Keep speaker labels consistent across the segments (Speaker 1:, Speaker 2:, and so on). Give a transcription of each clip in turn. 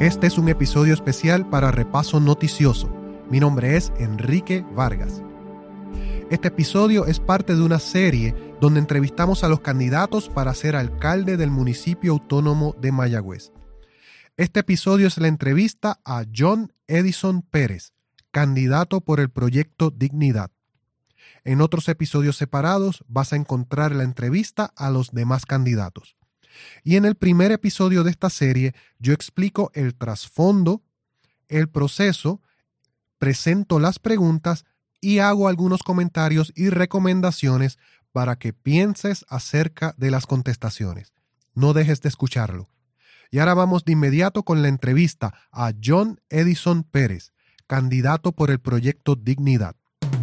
Speaker 1: Este es un episodio especial para Repaso Noticioso. Mi nombre es Enrique Vargas. Este episodio es parte de una serie donde entrevistamos a los candidatos para ser alcalde del municipio autónomo de Mayagüez. Este episodio es la entrevista a John Edison Pérez, candidato por el proyecto Dignidad. En otros episodios separados vas a encontrar la entrevista a los demás candidatos. Y en el primer episodio de esta serie yo explico el trasfondo, el proceso, presento las preguntas y hago algunos comentarios y recomendaciones para que pienses acerca de las contestaciones. No dejes de escucharlo. Y ahora vamos de inmediato con la entrevista a John Edison Pérez, candidato por el proyecto Dignidad.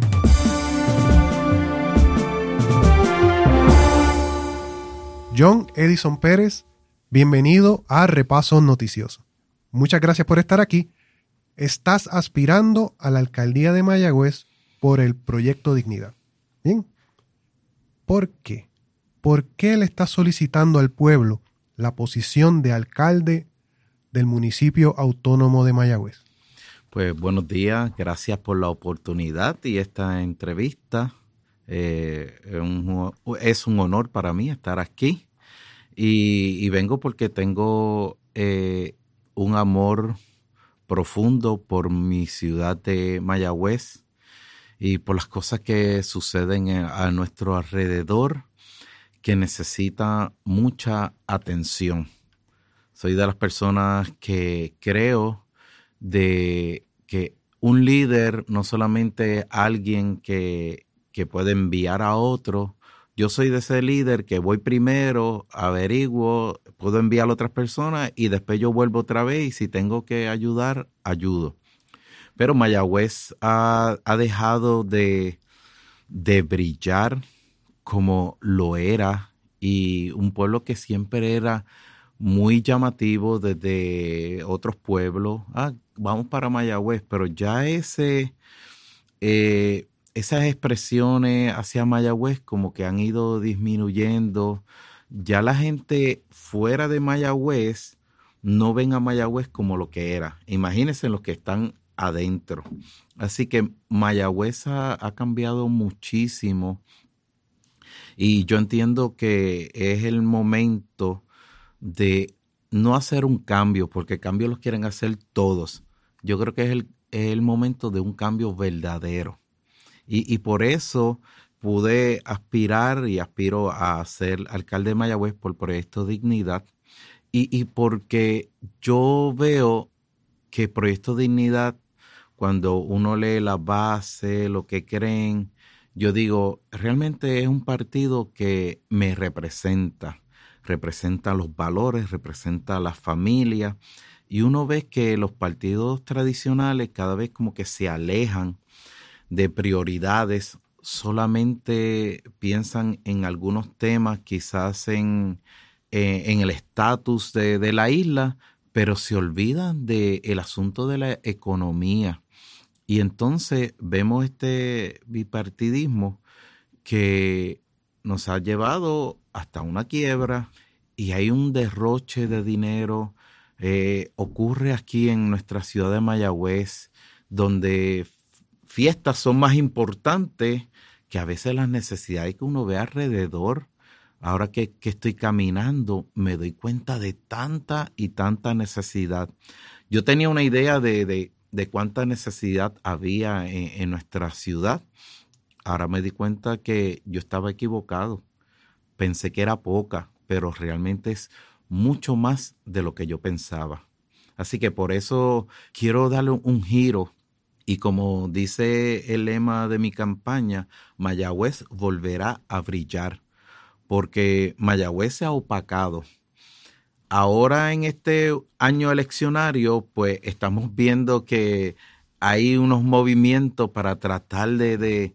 Speaker 1: John Edison Pérez, bienvenido a Repaso Noticioso. Muchas gracias por estar aquí. Estás aspirando a la alcaldía de Mayagüez por el proyecto Dignidad. Bien. ¿Por qué? ¿Por qué le estás solicitando al pueblo la posición de alcalde del municipio autónomo de Mayagüez?
Speaker 2: Pues buenos días, gracias por la oportunidad y esta entrevista. Es un honor para mí estar aquí y vengo porque tengo un amor profundo por mi ciudad de Mayagüez y por las cosas que suceden a nuestro alrededor que necesita mucha atención. Soy de las personas que creo de que un líder no solamente alguien que puede enviar a otro. Yo soy de ese líder que voy primero, averiguo, puedo enviar a otras personas y después yo vuelvo otra vez y si tengo que ayudar, ayudo. Pero Mayagüez ha dejado de brillar como lo era y un pueblo que siempre era muy llamativo desde otros pueblos. Vamos para Mayagüez, pero ya esas expresiones hacia Mayagüez como que han ido disminuyendo. Ya la gente fuera de Mayagüez no ven a Mayagüez como lo que era. Imagínense los que están adentro. Así que Mayagüez ha cambiado muchísimo y yo entiendo que es el momento de no hacer un cambio, porque cambios los quieren hacer todos. Yo creo que es el momento de un cambio verdadero. Y por eso pude aspirar y aspiro a ser alcalde de Mayagüez por Proyecto Dignidad. Y porque yo veo que Proyecto Dignidad, cuando uno lee la base, lo que creen, yo digo, realmente es un partido que me representa los valores, representa a la familia. Y uno ve que los partidos tradicionales cada vez como que se alejan de prioridades, solamente piensan en algunos temas, quizás en el estatus de la isla, pero se olvidan del asunto de la economía. Y entonces vemos este bipartidismo que nos ha llevado hasta una quiebra y hay un derroche de dinero. Ocurre aquí en nuestra ciudad de Mayagüez, donde fiestas son más importantes que a veces las necesidades que uno ve alrededor. Ahora que estoy caminando, me doy cuenta de tanta y tanta necesidad. Yo tenía una idea de cuánta necesidad había en nuestra ciudad. Ahora me di cuenta que yo estaba equivocado. Pensé que era poca, pero realmente es mucho más de lo que yo pensaba. Así que por eso quiero darle un giro. Y como dice el lema de mi campaña, Mayagüez volverá a brillar, porque Mayagüez se ha opacado. Ahora en este año eleccionario, pues estamos viendo que hay unos movimientos para tratar de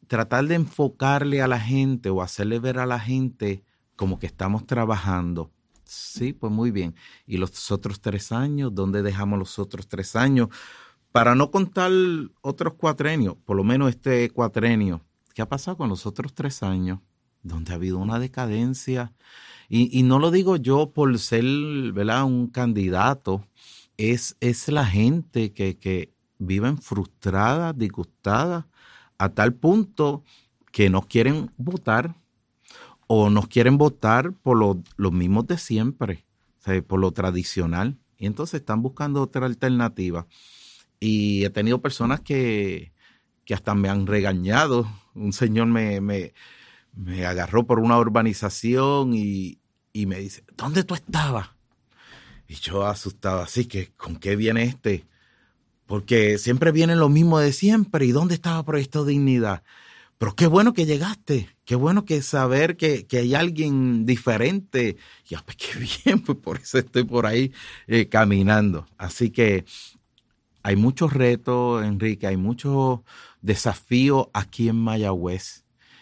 Speaker 2: enfocarle a la gente o hacerle ver a la gente como que estamos trabajando. Sí, pues muy bien. ¿Y los otros 3 años? ¿Dónde dejamos los otros 3 años? Para no contar otros cuatrenios, por lo menos este cuatrenio, ¿qué ha pasado con los otros 3 años? Donde ha habido una decadencia. Y no lo digo yo por ser, ¿verdad?, un candidato, es la gente que viven frustradas, disgustadas, a tal punto que no quieren votar o no quieren votar por los mismos de siempre, o sea, por lo tradicional. Y entonces están buscando otra alternativa. Y he tenido personas que hasta me han regañado. Un señor me agarró por una urbanización y me dice, ¿dónde tú estabas? Y yo asustado, así que, ¿con qué viene este? Porque siempre vienen lo mismo de siempre. ¿Y dónde estaba Proyecto Dignidad? Pero qué bueno que llegaste. Qué bueno que saber que hay alguien diferente. Y ya, pues qué bien, pues por eso estoy por ahí caminando. Así que hay muchos retos, Enrique, hay muchos desafíos aquí en Mayagüez.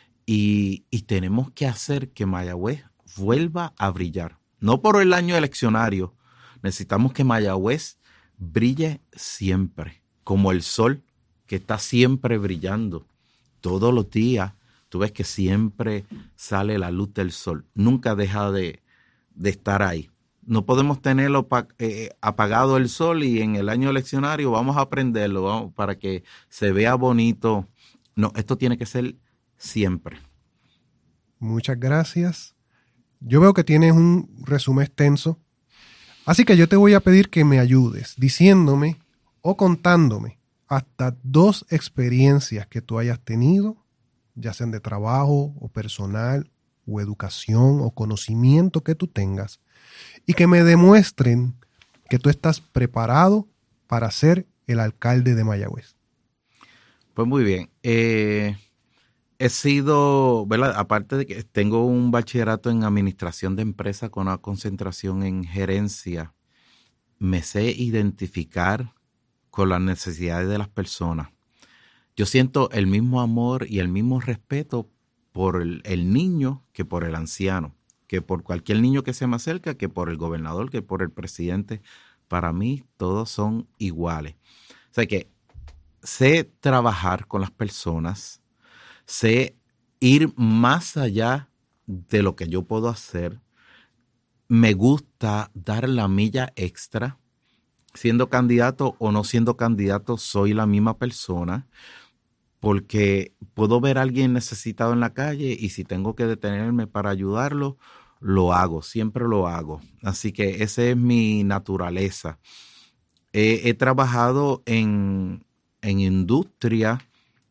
Speaker 2: Y tenemos que hacer que Mayagüez vuelva a brillar. No por el año eleccionario. Necesitamos que Mayagüez brille siempre, como el sol que está siempre brillando. Todos los días tú ves que siempre sale la luz del sol. Nunca deja de estar ahí. No podemos tenerlo apagado el sol y en el año eleccionario vamos a prenderlo para que se vea bonito. No, esto tiene que ser siempre.
Speaker 1: Muchas gracias. Yo veo que tienes un resumen extenso, así que yo te voy a pedir que me ayudes diciéndome o contándome hasta 2 experiencias que tú hayas tenido, ya sean de trabajo o personal o educación o conocimiento que tú tengas, y que me demuestren que tú estás preparado para ser el alcalde de Mayagüez.
Speaker 2: Pues muy bien. He sido, ¿verdad? Aparte de que tengo un bachillerato en administración de empresas con una concentración en gerencia, me sé identificar con las necesidades de las personas. Yo siento el mismo amor y el mismo respeto por el niño que por el anciano, que por cualquier niño que se me acerca, que por el gobernador, que por el presidente. Para mí todos son iguales. O sea que sé trabajar con las personas, sé ir más allá de lo que yo puedo hacer. Me gusta dar la milla extra. Siendo candidato o no siendo candidato, soy la misma persona, porque puedo ver a alguien necesitado en la calle y si tengo que detenerme para ayudarlo, lo hago, siempre lo hago. Así que esa es mi naturaleza. He trabajado en industria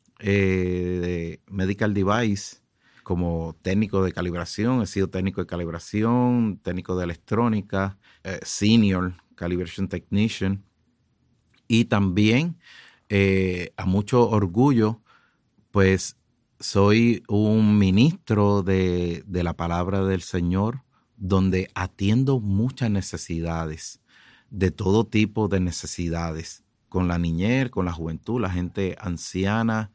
Speaker 2: de medical device como técnico de calibración. He sido técnico de calibración, técnico de electrónica, senior calibration technician, y también a mucho orgullo pues soy un ministro de la palabra del Señor, donde atiendo muchas necesidades, de todo tipo de necesidades, con la niñez, con la juventud, la gente anciana,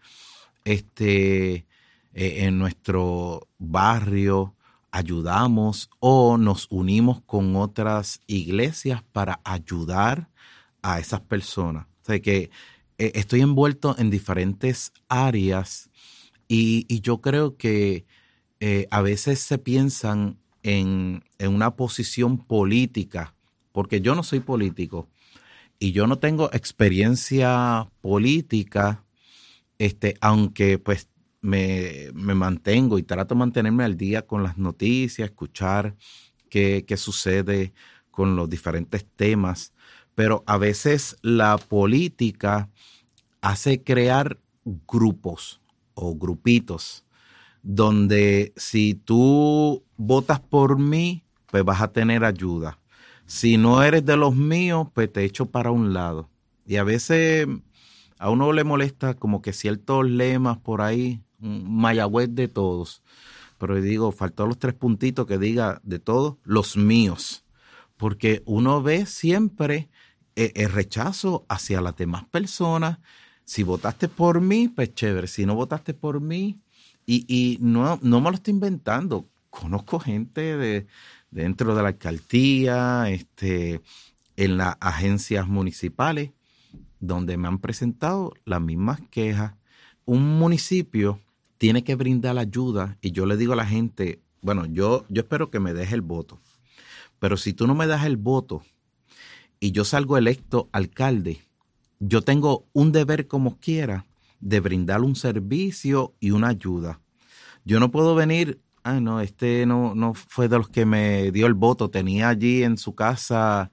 Speaker 2: en nuestro barrio ayudamos o nos unimos con otras iglesias para ayudar a esas personas. O sea que estoy envuelto en diferentes áreas y yo creo que a veces se piensan en una posición política, porque yo no soy político y yo no tengo experiencia política, aunque pues me mantengo y trato de mantenerme al día con las noticias, escuchar qué sucede con los diferentes temas, pero a veces la política hace crear grupos o grupitos donde si tú votas por mí, pues vas a tener ayuda. Si no eres de los míos, pues te echo para un lado. Y a veces a uno le molesta como que ciertos lemas por ahí, Mayagüez de todos. Pero yo digo, faltó los 3 puntitos que diga de todos, los míos. Porque uno ve siempre el rechazo hacia las demás personas. Si votaste por mí, pues chévere. Si no votaste por mí, y no me lo estoy inventando. Conozco gente dentro de la alcaldía, en las agencias municipales, donde me han presentado las mismas quejas. Un municipio tiene que brindar ayuda y yo le digo a la gente, bueno, yo espero que me deje el voto, pero si tú no me das el voto y yo salgo electo alcalde, yo tengo un deber como quiera de brindar un servicio y una ayuda. Yo no puedo venir, no, no fue de los que me dio el voto, tenía allí en su casa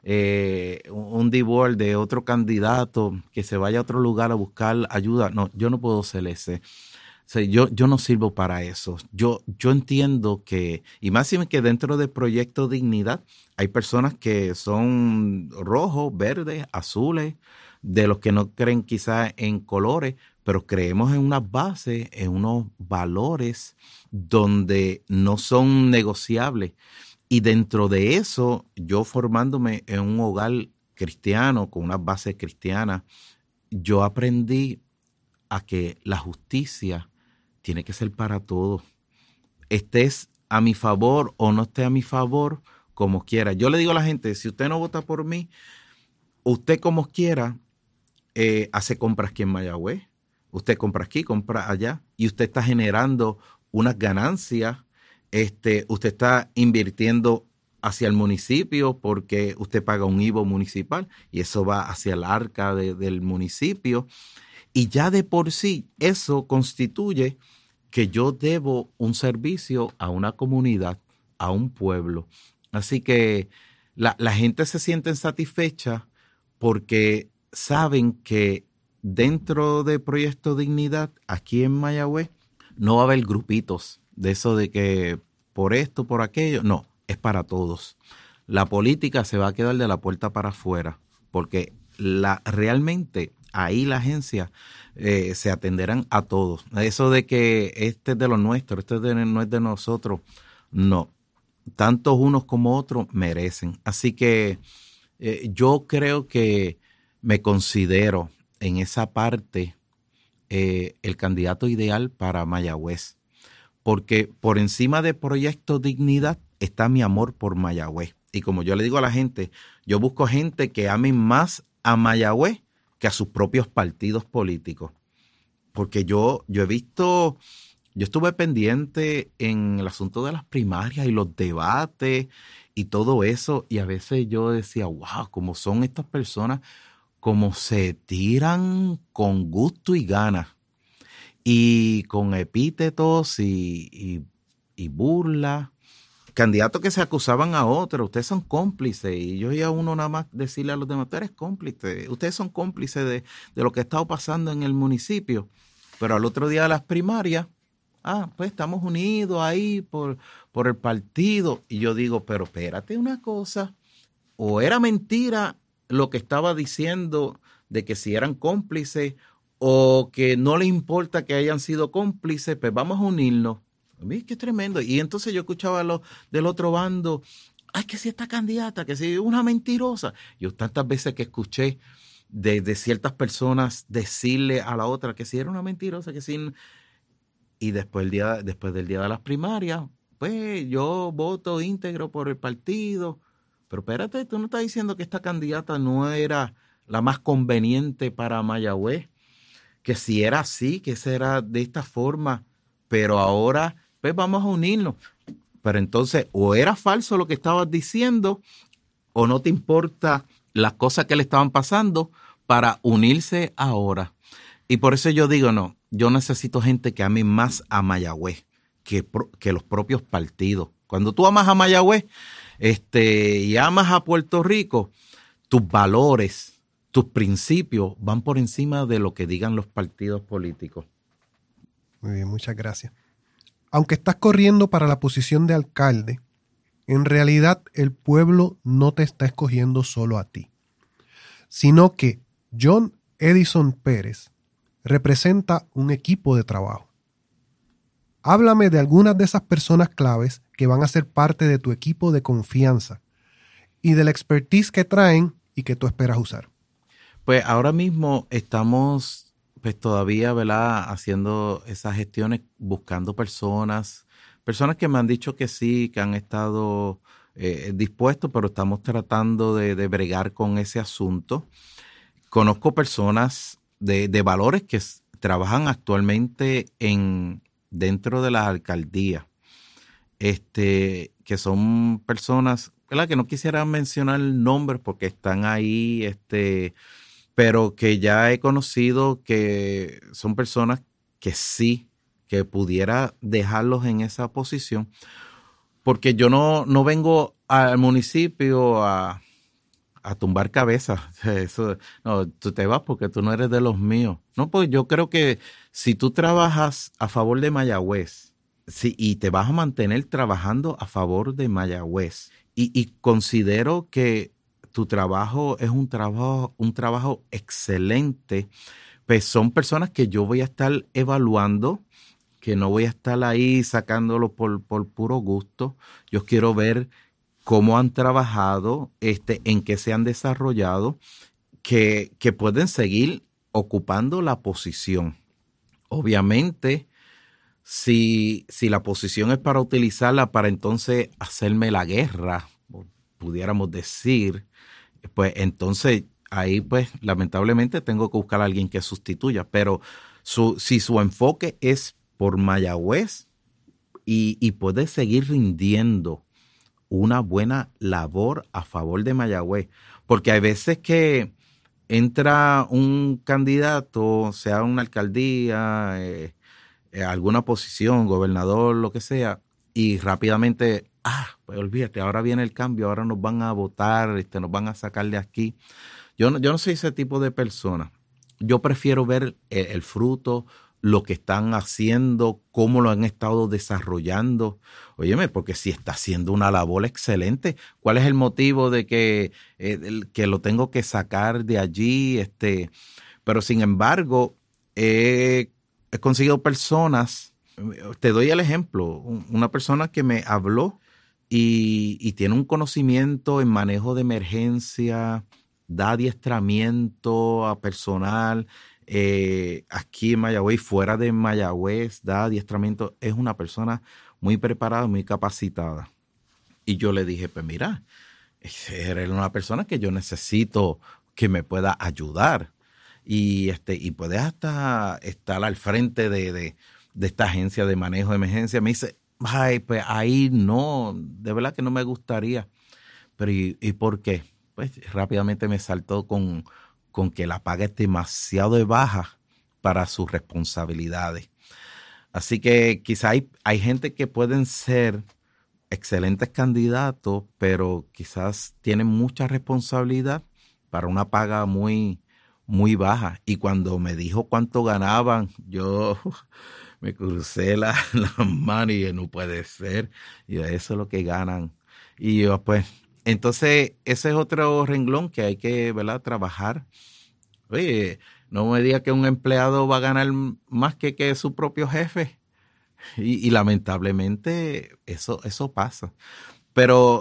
Speaker 2: un D-Board de otro candidato que se vaya a otro lugar a buscar ayuda. No, yo no puedo ser ese. O sea, yo no sirvo para eso. Yo entiendo que, y más que dentro del Proyecto Dignidad, hay personas que son rojos, verdes, azules, de los que no creen quizás en colores, pero creemos en unas bases, en unos valores donde no son negociables. Y dentro de eso, yo formándome en un hogar cristiano, con unas bases cristianas, yo aprendí a que la justicia tiene que ser para todos. Estés a mi favor o no esté a mi favor, como quiera. Yo le digo a la gente, si usted no vota por mí, usted como quiera, hace compras aquí en Mayagüez. Usted compra aquí, compra allá, y usted está generando unas ganancias. Usted está invirtiendo hacia el municipio porque usted paga un IVA municipal y eso va hacia el arca del municipio. Y ya de por sí eso constituye que yo debo un servicio a una comunidad, a un pueblo. Así que la gente se siente satisfecha porque saben que dentro de Proyecto Dignidad, aquí en Mayagüez, no va a haber grupitos de eso de que por esto, por aquello. No, es para todos. La política se va a quedar de la puerta para afuera porque realmente ahí la agencia se atenderán a todos. Eso de que este es de lo nuestro, no es de nosotros, no. Tantos unos como otros merecen. Así que yo creo que me considero en esa parte el candidato ideal para Mayagüez. Porque por encima de Proyecto Dignidad está mi amor por Mayagüez. Y como yo le digo a la gente, yo busco gente que ame más a Mayagüez que a sus propios partidos políticos. Porque yo he visto, yo estuve pendiente en el asunto de las primarias y los debates y todo eso, y a veces yo decía, wow, cómo son estas personas, cómo se tiran con gusto y ganas, y con epítetos y burla. Candidatos que se acusaban a otros, ustedes son cómplices, y yo oía a uno nada más decirle a los demás, tú eres cómplice, ustedes son cómplices de lo que ha estado pasando en el municipio, pero al otro día de las primarias, pues estamos unidos ahí por el partido, y yo digo, pero espérate una cosa, o era mentira lo que estaba diciendo de que si eran cómplices, o que no le importa que hayan sido cómplices, pues vamos a unirnos. Qué tremendo. Y entonces yo escuchaba del otro bando, que si esta candidata, que si una mentirosa. Yo tantas veces que escuché de ciertas personas decirle a la otra que si era una mentirosa, que si... Y después del día de las primarias, pues yo voto íntegro por el partido. Pero espérate, tú no estás diciendo que esta candidata no era la más conveniente para Mayagüez, que si era así, que será de esta forma, pero ahora pues vamos a unirnos. Pero entonces o era falso lo que estabas diciendo o no te importa las cosas que le estaban pasando para unirse ahora. Y por eso yo digo, no, yo necesito gente que ame más a Mayagüez que los propios partidos. Cuando tú amas a Mayagüez y amas a Puerto Rico, tus valores, tus principios van por encima de lo que digan los partidos políticos.
Speaker 1: Muy bien, muchas gracias. Aunque estás corriendo para la posición de alcalde, en realidad el pueblo no te está escogiendo solo a ti, sino que John Edison Pérez representa un equipo de trabajo. Háblame de algunas de esas personas claves que van a ser parte de tu equipo de confianza y de la expertise que traen y que tú esperas usar.
Speaker 2: Pues ahora mismo estamos pues todavía, ¿verdad?, haciendo esas gestiones, buscando personas que me han dicho que sí, que han estado dispuestos, pero estamos tratando de bregar con ese asunto. Conozco personas de valores que trabajan actualmente dentro de la alcaldía, que son personas ¿verdad? Que no quisiera mencionar nombres porque están ahí, pero que ya he conocido que son personas que sí, que pudiera dejarlos en esa posición, porque yo no vengo al municipio a tumbar cabezas. Eso, no, tú te vas porque tú no eres de los míos. No, pues yo creo que si tú trabajas a favor de Mayagüez, sí, y te vas a mantener trabajando a favor de Mayagüez, y considero que tu trabajo es un trabajo excelente, pues son personas que yo voy a estar evaluando, que no voy a estar ahí sacándolo por puro gusto. Yo quiero ver cómo han trabajado, en qué se han desarrollado, que pueden seguir ocupando la posición. Obviamente, si la posición es para utilizarla para entonces hacerme la guerra, pudiéramos decir, pues entonces ahí pues lamentablemente tengo que buscar a alguien que sustituya. Pero si su enfoque es por Mayagüez y puede seguir rindiendo una buena labor a favor de Mayagüez, porque hay veces que entra un candidato, sea una alcaldía, alguna posición, gobernador, lo que sea, y rápidamente, pues olvídate, ahora viene el cambio, ahora nos van a votar, nos van a sacar de aquí. Yo no soy ese tipo de persona. Yo prefiero ver el fruto, lo que están haciendo, cómo lo han estado desarrollando. Óyeme, porque si está haciendo una labor excelente, ¿cuál es el motivo de que lo tengo que sacar de allí? Pero sin embargo, he conseguido personas, te doy el ejemplo, una persona que me habló y tiene un conocimiento en manejo de emergencia, da adiestramiento a personal, aquí en Mayagüez, fuera de Mayagüez, da adiestramiento, es una persona muy preparada, muy capacitada. Y yo le dije, pues mira, eres una persona que yo necesito que me pueda ayudar. Y puedes hasta estar al frente de esta agencia de manejo de emergencia. Me dice, ay, pues ahí no, de verdad que no me gustaría. Pero ¿y por qué? Pues rápidamente me saltó con que la paga es demasiado baja para sus responsabilidades. Así que quizá hay gente que pueden ser excelentes candidatos, pero quizás tienen mucha responsabilidad para una paga muy, muy baja. Y cuando me dijo cuánto ganaban, yo me crucé la mano y dije, no puede ser. Y eso es lo que ganan. Y yo, pues, entonces ese es otro renglón que hay que, ¿verdad?, trabajar. Oye, no me diga que un empleado va a ganar más que su propio jefe. Y lamentablemente eso pasa. Pero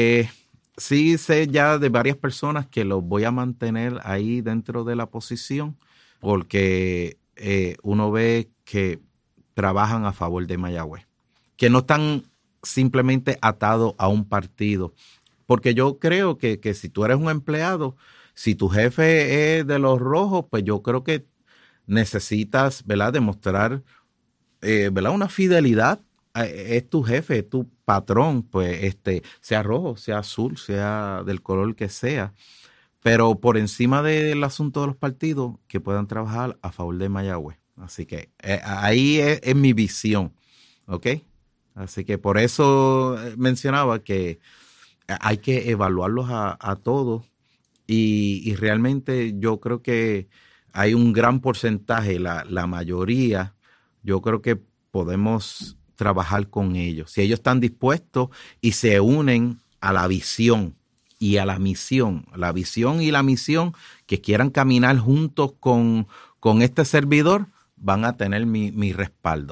Speaker 2: sí sé ya de varias personas que los voy a mantener ahí dentro de la posición porque uno ve que trabajan a favor de Mayagüez, que no están simplemente atados a un partido. Porque yo creo que si tú eres un empleado, si tu jefe es de los rojos, pues yo creo que necesitas, ¿verdad?, demostrar, ¿verdad?, una fidelidad. Es tu jefe, es tu patrón, pues sea rojo, sea azul, sea del color que sea. Pero por encima del asunto de los partidos, que puedan trabajar a favor de Mayagüez. Así que ahí es mi visión, ¿ok? Así que por eso mencionaba que hay que evaluarlos a todos y realmente yo creo que hay un gran porcentaje, la mayoría, yo creo que podemos trabajar con ellos. Si ellos están dispuestos y se unen a la visión y a la misión y la misión, que quieran caminar juntos con este servidor, van a tener mi respaldo.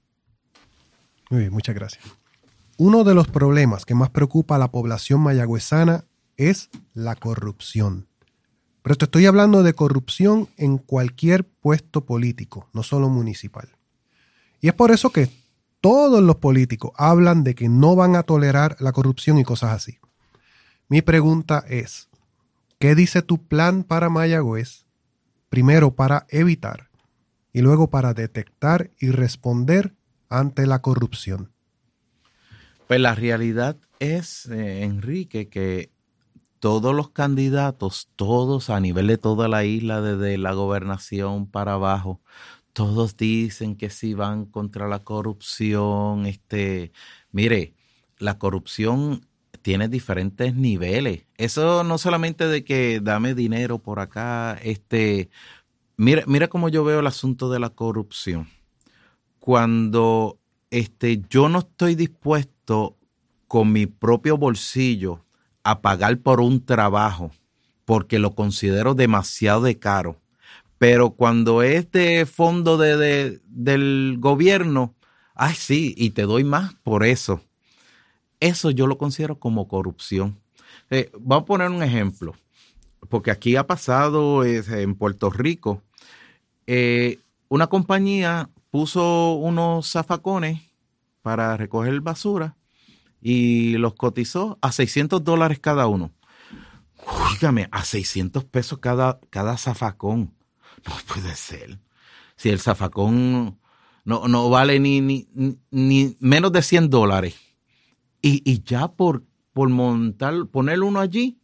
Speaker 1: Muy bien, muchas gracias. Uno de los problemas que más preocupa a la población mayagüezana es la corrupción. Pero te estoy hablando de corrupción en cualquier puesto político, no solo municipal. Y es por eso que todos los políticos hablan de que no van a tolerar la corrupción y cosas así. Mi pregunta es, ¿qué dice tu plan para Mayagüez? Primero para evitar y luego para detectar y responder ante la corrupción.
Speaker 2: Pues la realidad es, Enrique, que todos los candidatos, todos a nivel de toda la isla, desde la gobernación para abajo, todos dicen que sí van contra la corrupción. Mire, la corrupción tiene diferentes niveles. Eso no solamente de que dame dinero por acá. Mira cómo yo veo el asunto de la corrupción. Cuando yo no estoy dispuesto con mi propio bolsillo a pagar por un trabajo porque lo considero demasiado de caro, pero cuando es de fondo del gobierno, ay sí, y te doy más por eso. Eso yo lo considero como corrupción. Vamos a poner un ejemplo, porque aquí ha pasado en Puerto Rico. Una compañía puso unos zafacones para recoger basura y los cotizó a $600 cada uno. Óigame, a 600 pesos cada zafacón. No puede ser. Si el zafacón no vale ni menos de $100. Y ya por ponerlo allí,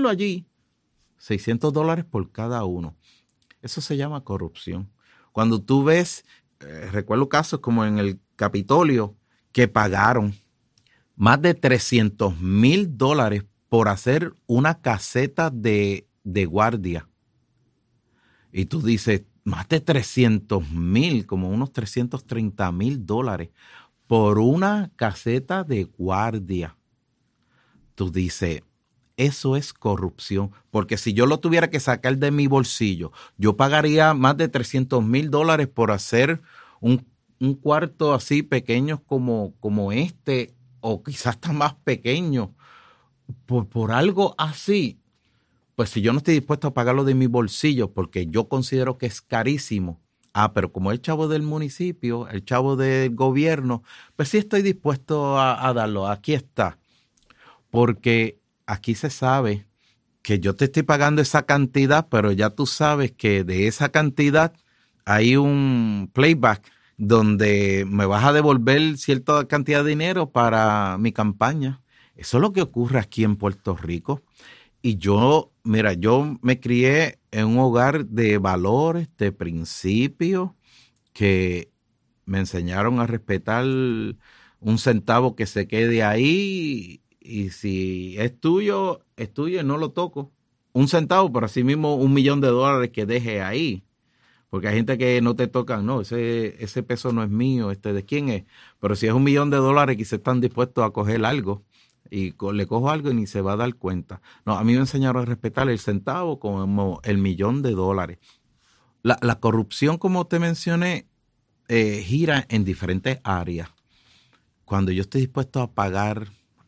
Speaker 2: $600 por cada uno. Eso se llama corrupción. Cuando tú ves, recuerdo casos como en el Capitolio, que pagaron más de $300,000 por hacer una caseta de guardia. Y tú dices, más de 300,000, como unos $330,000 por una caseta de guardia. Tú dices, eso es corrupción, porque si yo lo tuviera que sacar de mi bolsillo, yo pagaría más de $300,000 por hacer un cuarto así pequeño como este, o quizás hasta más pequeño, por algo así. Pues si yo no estoy dispuesto a pagarlo de mi bolsillo porque yo considero que es carísimo, pero como el chavo del municipio, el chavo del gobierno, pues sí estoy dispuesto a darlo. Aquí está. Porque aquí se sabe que yo te estoy pagando esa cantidad, pero ya tú sabes que de esa cantidad hay un playback donde me vas a devolver cierta cantidad de dinero para mi campaña. Eso es lo que ocurre aquí en Puerto Rico. Y yo me crié en un hogar de valores, de principios, que me enseñaron a respetar un centavo que se quede ahí, y si es tuyo y no lo toco. Un centavo, pero así mismo $1,000,000 que deje ahí. Porque hay gente que no te tocan, no, ese peso no es mío, ¿de quién es? Pero si es $1,000,000, quizás están dispuestos a coger algo. Y le cojo algo y ni se va a dar cuenta. No, a mí me enseñaron a respetar el centavo como el $1,000,000. La corrupción, como te mencioné, gira en diferentes áreas. Cuando yo estoy dispuesto a pagar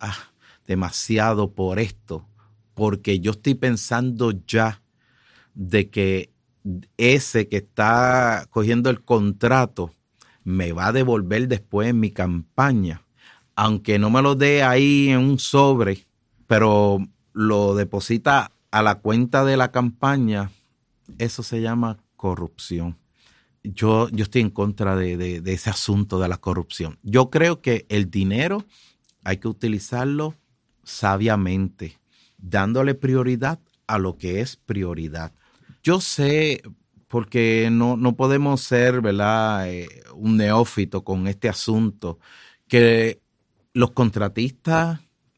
Speaker 2: demasiado por esto, porque yo estoy pensando ya de que ese que está cogiendo el contrato me va a devolver después en mi campaña, aunque no me lo dé ahí en un sobre, pero lo deposita a la cuenta de la campaña, eso se llama corrupción. Yo estoy en contra de ese asunto de la corrupción. Yo creo que el dinero hay que utilizarlo sabiamente, dándole prioridad a lo que es prioridad. Yo sé, porque no podemos ser, ¿verdad?, un neófito con este asunto, que los contratistas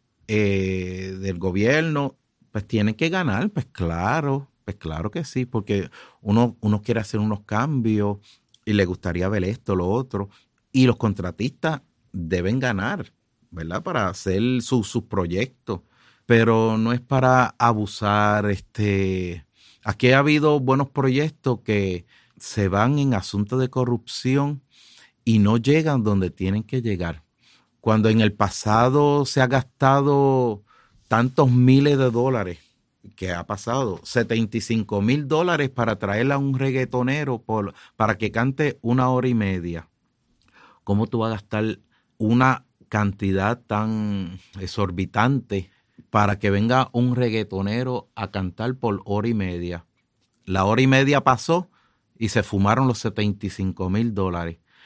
Speaker 2: del gobierno pues tienen que ganar, pues claro que sí, porque uno quiere hacer unos cambios y le gustaría ver esto, lo otro, y los contratistas deben ganar, ¿verdad?, para hacer sus proyectos, pero no es para abusar. Aquí ha habido buenos proyectos que se van en asuntos de corrupción y no llegan donde tienen que llegar. Cuando en el pasado se ha gastado tantos miles de dólares, que ha pasado $75,000 para traer a un reggaetonero para que cante 1 hora y media. ¿Cómo tú vas a gastar una cantidad tan exorbitante para que venga un reggaetonero a cantar por 1 hora y media? La 1 hora y media pasó y se fumaron los $75,000.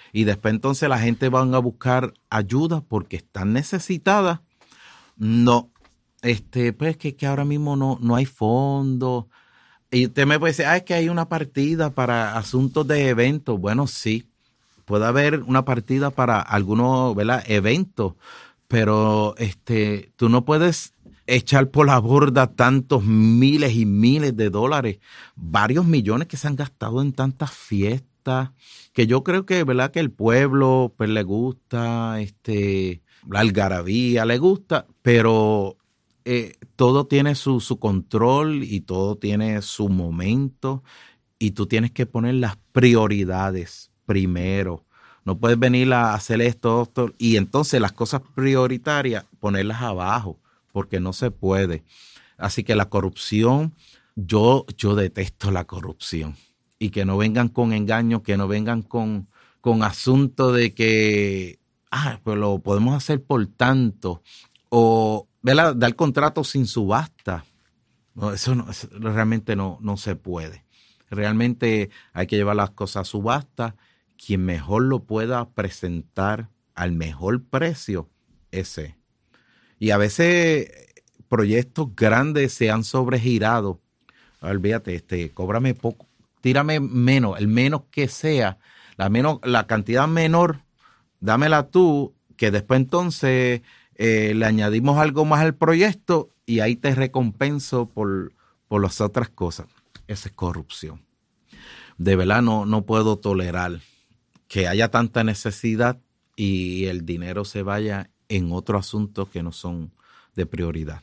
Speaker 2: Y después entonces la gente van a buscar ayuda porque están necesitadas. No, pues que ahora mismo no hay fondos. Y usted me puede decir, es que hay una partida para asuntos de eventos. Bueno, sí, puede haber una partida para algunos, ¿verdad?, eventos, pero tú no puedes echar por la borda tantos miles y miles de dólares, varios millones que se han gastado en tantas fiestas, que yo creo que, ¿verdad?, que el pueblo pues le gusta, la algarabía le gusta, pero todo tiene su control y todo tiene su momento y tú tienes que poner las prioridades primero. No puedes venir a hacer esto y entonces las cosas prioritarias ponerlas abajo, porque no se puede. Así que la corrupción, yo detesto la corrupción. Y que no vengan con engaños, que no vengan con asuntos de que, pues lo podemos hacer por tanto, o, ¿verdad?, dar contratos sin subasta. No, eso realmente no se puede. Realmente hay que llevar las cosas a subasta. Quien mejor lo pueda presentar al mejor precio, ese. Y a veces proyectos grandes se han sobregirado. Olvídate, cóbrame poco, tírame menos, el menos que sea, la cantidad menor, dámela tú, que después entonces le añadimos algo más al proyecto y ahí te recompenso por las otras cosas. Esa es corrupción. De verdad no puedo tolerar que haya tanta necesidad y el dinero se vaya en otros asuntos que no son de prioridad.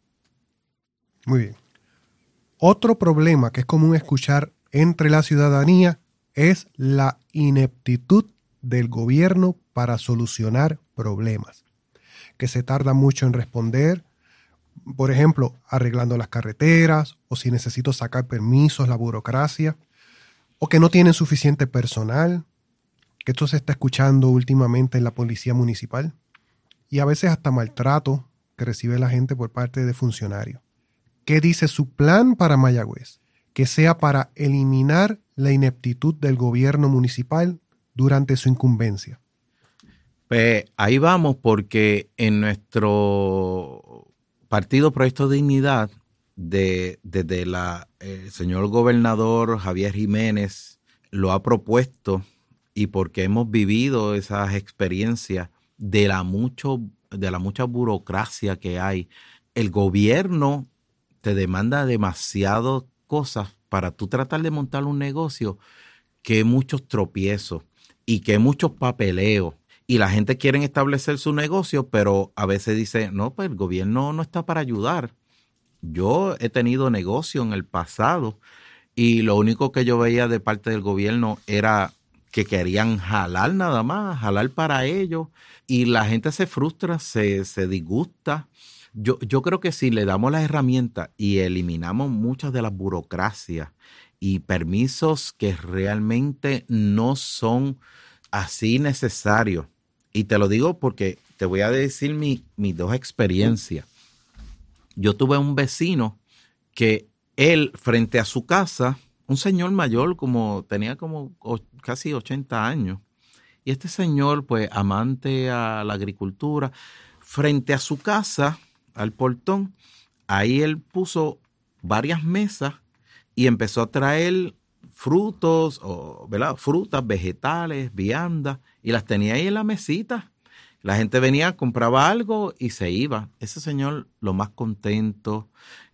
Speaker 1: Muy bien. Otro problema que es común escuchar entre la ciudadanía es la ineptitud del gobierno para solucionar problemas, que se tarda mucho en responder, por ejemplo, arreglando las carreteras, o si necesito sacar permisos, la burocracia, o que no tienen suficiente personal, que esto se está escuchando últimamente en la policía municipal, y a veces hasta maltrato que recibe la gente por parte de funcionarios. ¿Qué dice su plan para Mayagüez? Que sea para eliminar la ineptitud del gobierno municipal durante su incumbencia.
Speaker 2: Pues ahí vamos, porque en nuestro partido Proyecto Dignidad, desde el señor gobernador Javier Jiménez lo ha propuesto, y porque hemos vivido esas experiencias de la mucha burocracia que hay. El gobierno te demanda demasiadas cosas para tú tratar de montar un negocio, que muchos tropiezos y que muchos papeleos. Y la gente quiere establecer su negocio, pero a veces dice, no, pues el gobierno no está para ayudar. Yo he tenido negocio en el pasado y lo único que yo veía de parte del gobierno era que querían jalar nada más, jalar para ellos, y la gente se frustra, se disgusta. Yo creo que si le damos las herramientas y eliminamos muchas de las burocracias y permisos que realmente no son así necesarios, y te lo digo porque te voy a decir mis dos experiencias. Yo tuve un vecino que él, frente a su casa, un señor mayor, tenía casi 80 años, y este señor, pues, amante a la agricultura, frente a su casa, al portón, ahí él puso varias mesas y empezó a traer frutos, ¿verdad?, frutas, vegetales, viandas, y las tenía ahí en la mesita. La gente venía, compraba algo y se iba. Ese señor lo más contento,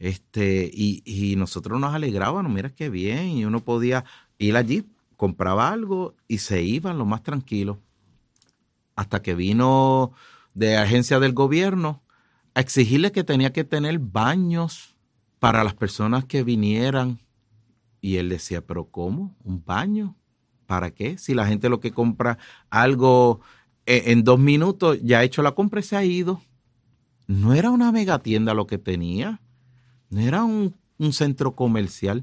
Speaker 2: y nosotros nos alegrábamos, mira qué bien, y uno podía ir allí, compraba algo y se iba lo más tranquilo. Hasta que vino de agencia del gobierno a exigirle que tenía que tener baños para las personas que vinieran. Y él decía, ¿pero cómo? ¿Un baño? ¿Para qué? Si la gente lo que compra algo en 2 minutos ya ha hecho la compra y se ha ido. No era una mega tienda lo que tenía, no era un centro comercial.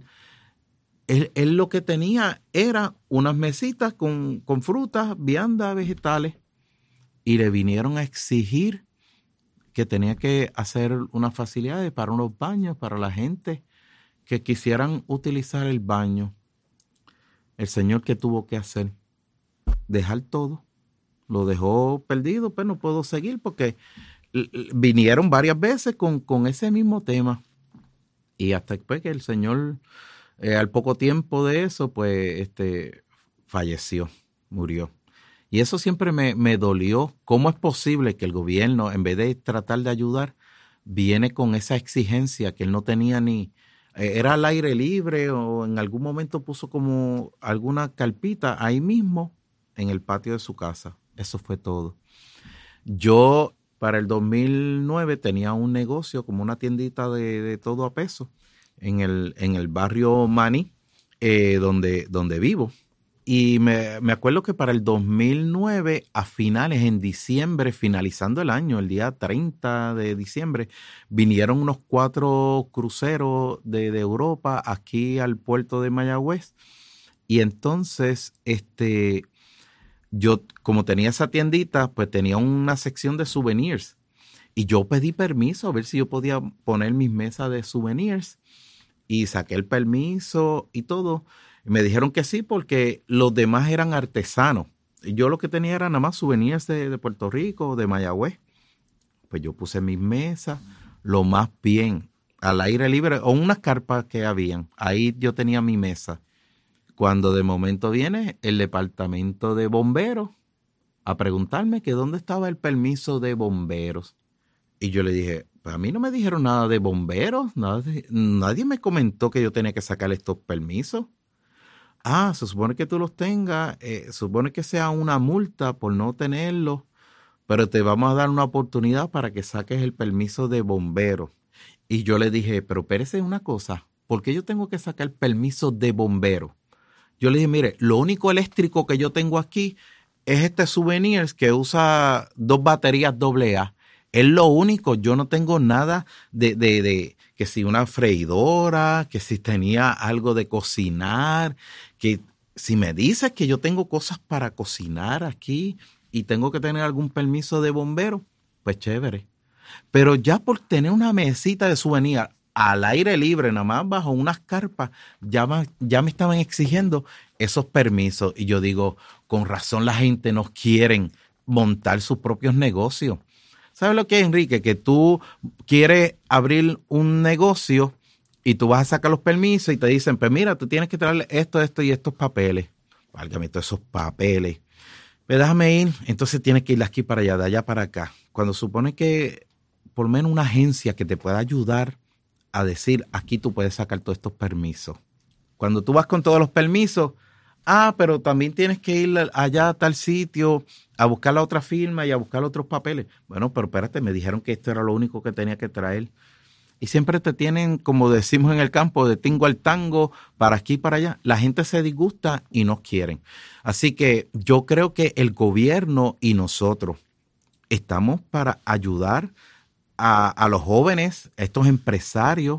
Speaker 2: Él lo que tenía era unas mesitas con frutas, viandas, vegetales, y le vinieron a exigir que tenía que hacer unas facilidades para unos baños para la gente que quisieran utilizar el baño. El señor, ¿qué tuvo que hacer? dejar todo. Lo dejó perdido, pues no puedo seguir porque vinieron varias veces con ese mismo tema. Y hasta después que el señor, al poco tiempo de eso, pues falleció, murió. Y eso siempre me dolió. ¿Cómo es posible que el gobierno, en vez de tratar de ayudar, viene con esa exigencia que él no tenía ni... era al aire libre o en algún momento puso como alguna carpita ahí mismo en el patio de su casa? Eso fue todo. Yo para el 2009 tenía un negocio como una tiendita de todo a peso en el barrio Mani, donde vivo. Y me acuerdo que para el 2009, a finales, en diciembre, finalizando el año, el día 30 de diciembre, vinieron unos 4 cruceros de Europa aquí al puerto de Mayagüez. Y entonces, yo, como tenía esa tiendita, pues tenía una sección de souvenirs. Y yo pedí permiso a ver si yo podía poner mis mesas de souvenirs. Y saqué el permiso y todo. Y me dijeron que sí porque los demás eran artesanos. Y yo lo que tenía era nada más souvenirs de Puerto Rico, de Mayagüez. Pues yo puse mis mesas lo más bien, al aire libre, o unas carpas que habían. Ahí yo tenía mi mesa. Cuando de momento viene el departamento de bomberos a preguntarme que dónde estaba el permiso de bomberos. Y yo le dije, pues a mí no me dijeron nada de bomberos, nadie me comentó que yo tenía que sacar estos permisos. Se supone que tú los tengas, supone que sea una multa por no tenerlos, pero te vamos a dar una oportunidad para que saques el permiso de bomberos. Y yo le dije, pero espérese una cosa, ¿por qué yo tengo que sacar el permiso de bomberos? Yo le dije, mire, lo único eléctrico que yo tengo aquí es este souvenir que usa 2 baterías AA. Es lo único, yo no tengo nada de que si una freidora, que si tenía algo de cocinar, que si me dices que yo tengo cosas para cocinar aquí y tengo que tener algún permiso de bombero, pues chévere. Pero ya por tener una mesita de souvenir al aire libre, nada más bajo unas carpas, ya me estaban exigiendo esos permisos. Y yo digo, con razón la gente no quiere montar sus propios negocios. ¿Sabes lo que es, Enrique? Que tú quieres abrir un negocio y tú vas a sacar los permisos y te dicen, pues mira, tú tienes que traerle esto y estos papeles. Válgame todos esos papeles. Pues déjame ir, entonces tienes que ir de aquí para allá, de allá para acá. Cuando supone que por lo menos una agencia que te pueda ayudar a decir, aquí tú puedes sacar todos estos permisos. Cuando tú vas con todos los permisos, pero también tienes que ir allá a tal sitio a buscar la otra firma y a buscar otros papeles. Bueno, pero espérate, me dijeron que esto era lo único que tenía que traer. Y siempre te tienen, como decimos en el campo, de tingo al tango, para aquí y para allá. La gente se disgusta y no quieren. Así que yo creo que el gobierno y nosotros estamos para ayudar a los jóvenes, a estos empresarios,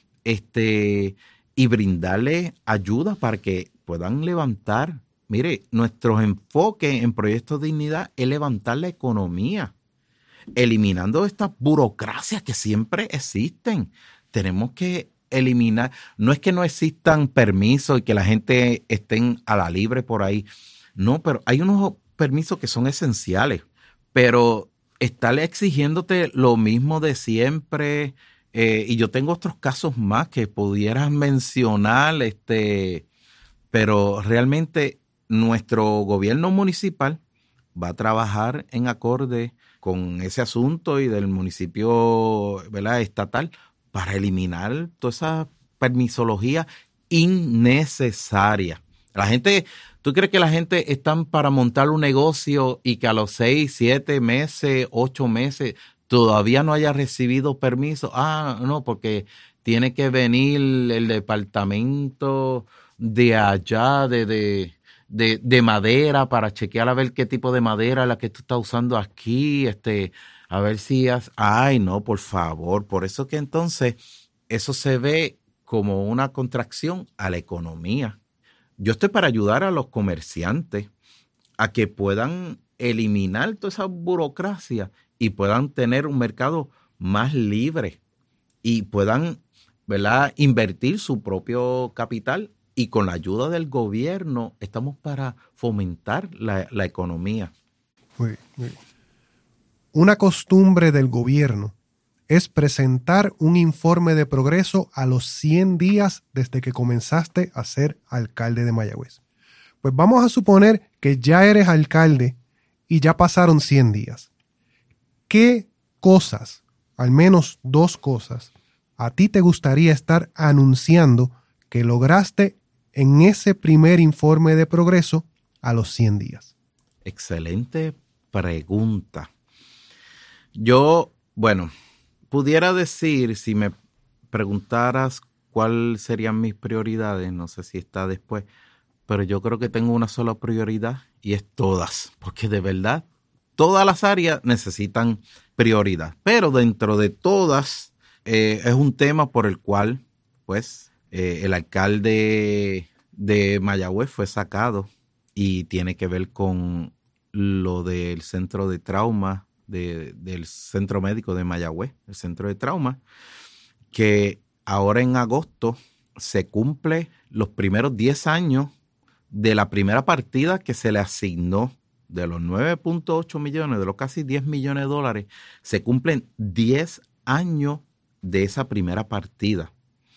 Speaker 2: y brindarles ayuda para que puedan levantar. Mire, nuestro enfoque en Proyecto Dignidad es levantar la economía, eliminando estas burocracias que siempre existen. Tenemos que eliminar, no es que no existan permisos y que la gente esté a la libre por ahí, no, pero hay unos permisos que son esenciales, pero estarle exigiéndote lo mismo de siempre, y yo tengo otros casos más que pudieras mencionar, pero realmente nuestro gobierno municipal va a trabajar en acorde con ese asunto y del municipio, ¿verdad?, estatal, para eliminar toda esa permisología innecesaria. La gente, ¿tú crees que la gente está para montar un negocio y que a los 6, 7 meses, 8 meses todavía no haya recibido permiso? No, porque tiene que venir el departamento de allá, de madera, para chequear a ver qué tipo de madera es la que tú estás usando aquí, a ver si no, por favor. Por eso que entonces eso se ve como una contracción a la economía. Yo estoy para ayudar a los comerciantes a que puedan eliminar toda esa burocracia y puedan tener un mercado más libre y puedan, ¿verdad?, invertir su propio capital y con la ayuda del gobierno estamos para fomentar la economía.
Speaker 1: Muy bien. Una costumbre del gobierno es presentar un informe de progreso a los 100 días desde que comenzaste a ser alcalde de Mayagüez. Pues vamos a suponer que ya eres alcalde y ya pasaron 100 días. ¿Qué cosas, al menos 2 cosas, a ti te gustaría estar anunciando que lograste en ese primer informe de progreso a los 100 días?
Speaker 2: Excelente pregunta. Yo, pudiera decir, si me preguntaras cuáles serían mis prioridades, no sé si está después, pero yo creo que tengo una sola prioridad y es todas, porque de verdad todas las áreas necesitan prioridad, pero dentro de todas es un tema por el cual el alcalde de Mayagüez fue sacado y tiene que ver con lo del centro de trauma del centro médico de Mayagüez, el centro de trauma, que ahora en agosto se cumple los primeros 10 años de la primera partida que se le asignó. De los 9.8 millones, de los casi 10 millones de dólares, se cumplen 10 años de esa primera partida.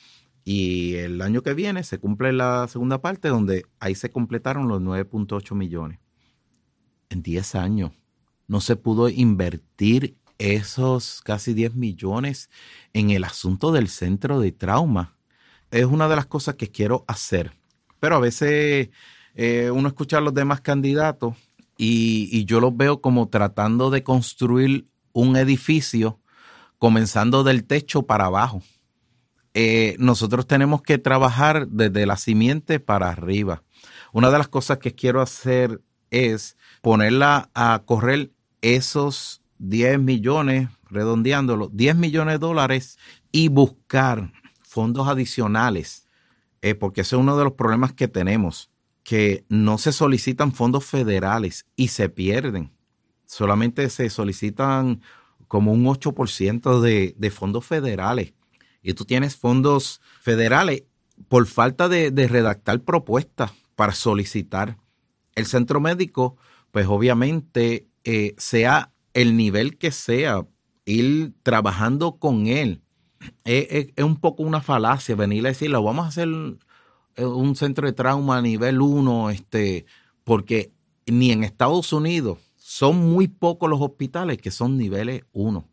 Speaker 2: Y el año que viene se cumple la segunda parte, donde ahí se completaron los 9.8 millones. En 10 años no se pudo invertir esos casi 10 millones en el asunto del centro de trauma. Es una de las cosas que quiero hacer. Pero a veces uno escucha a los demás candidatos y yo los veo como tratando de construir un edificio comenzando del techo para abajo. Nosotros tenemos que trabajar desde la simiente para arriba. Una de las cosas que quiero hacer es ponerla a correr esos 10 millones, redondeándolo, 10 millones de dólares y buscar fondos adicionales, porque ese es uno de los problemas que tenemos, que no se solicitan fondos federales y se pierden. Solamente se solicitan como un 8% de fondos federales. Y tú tienes fondos federales por falta de redactar propuestas para solicitar. El centro médico, pues obviamente, sea el nivel que sea, ir trabajando con él. Es un poco una falacia venir a decirle, vamos a hacer un centro de trauma a nivel 1, porque ni en Estados Unidos son muy pocos los hospitales que son niveles 1.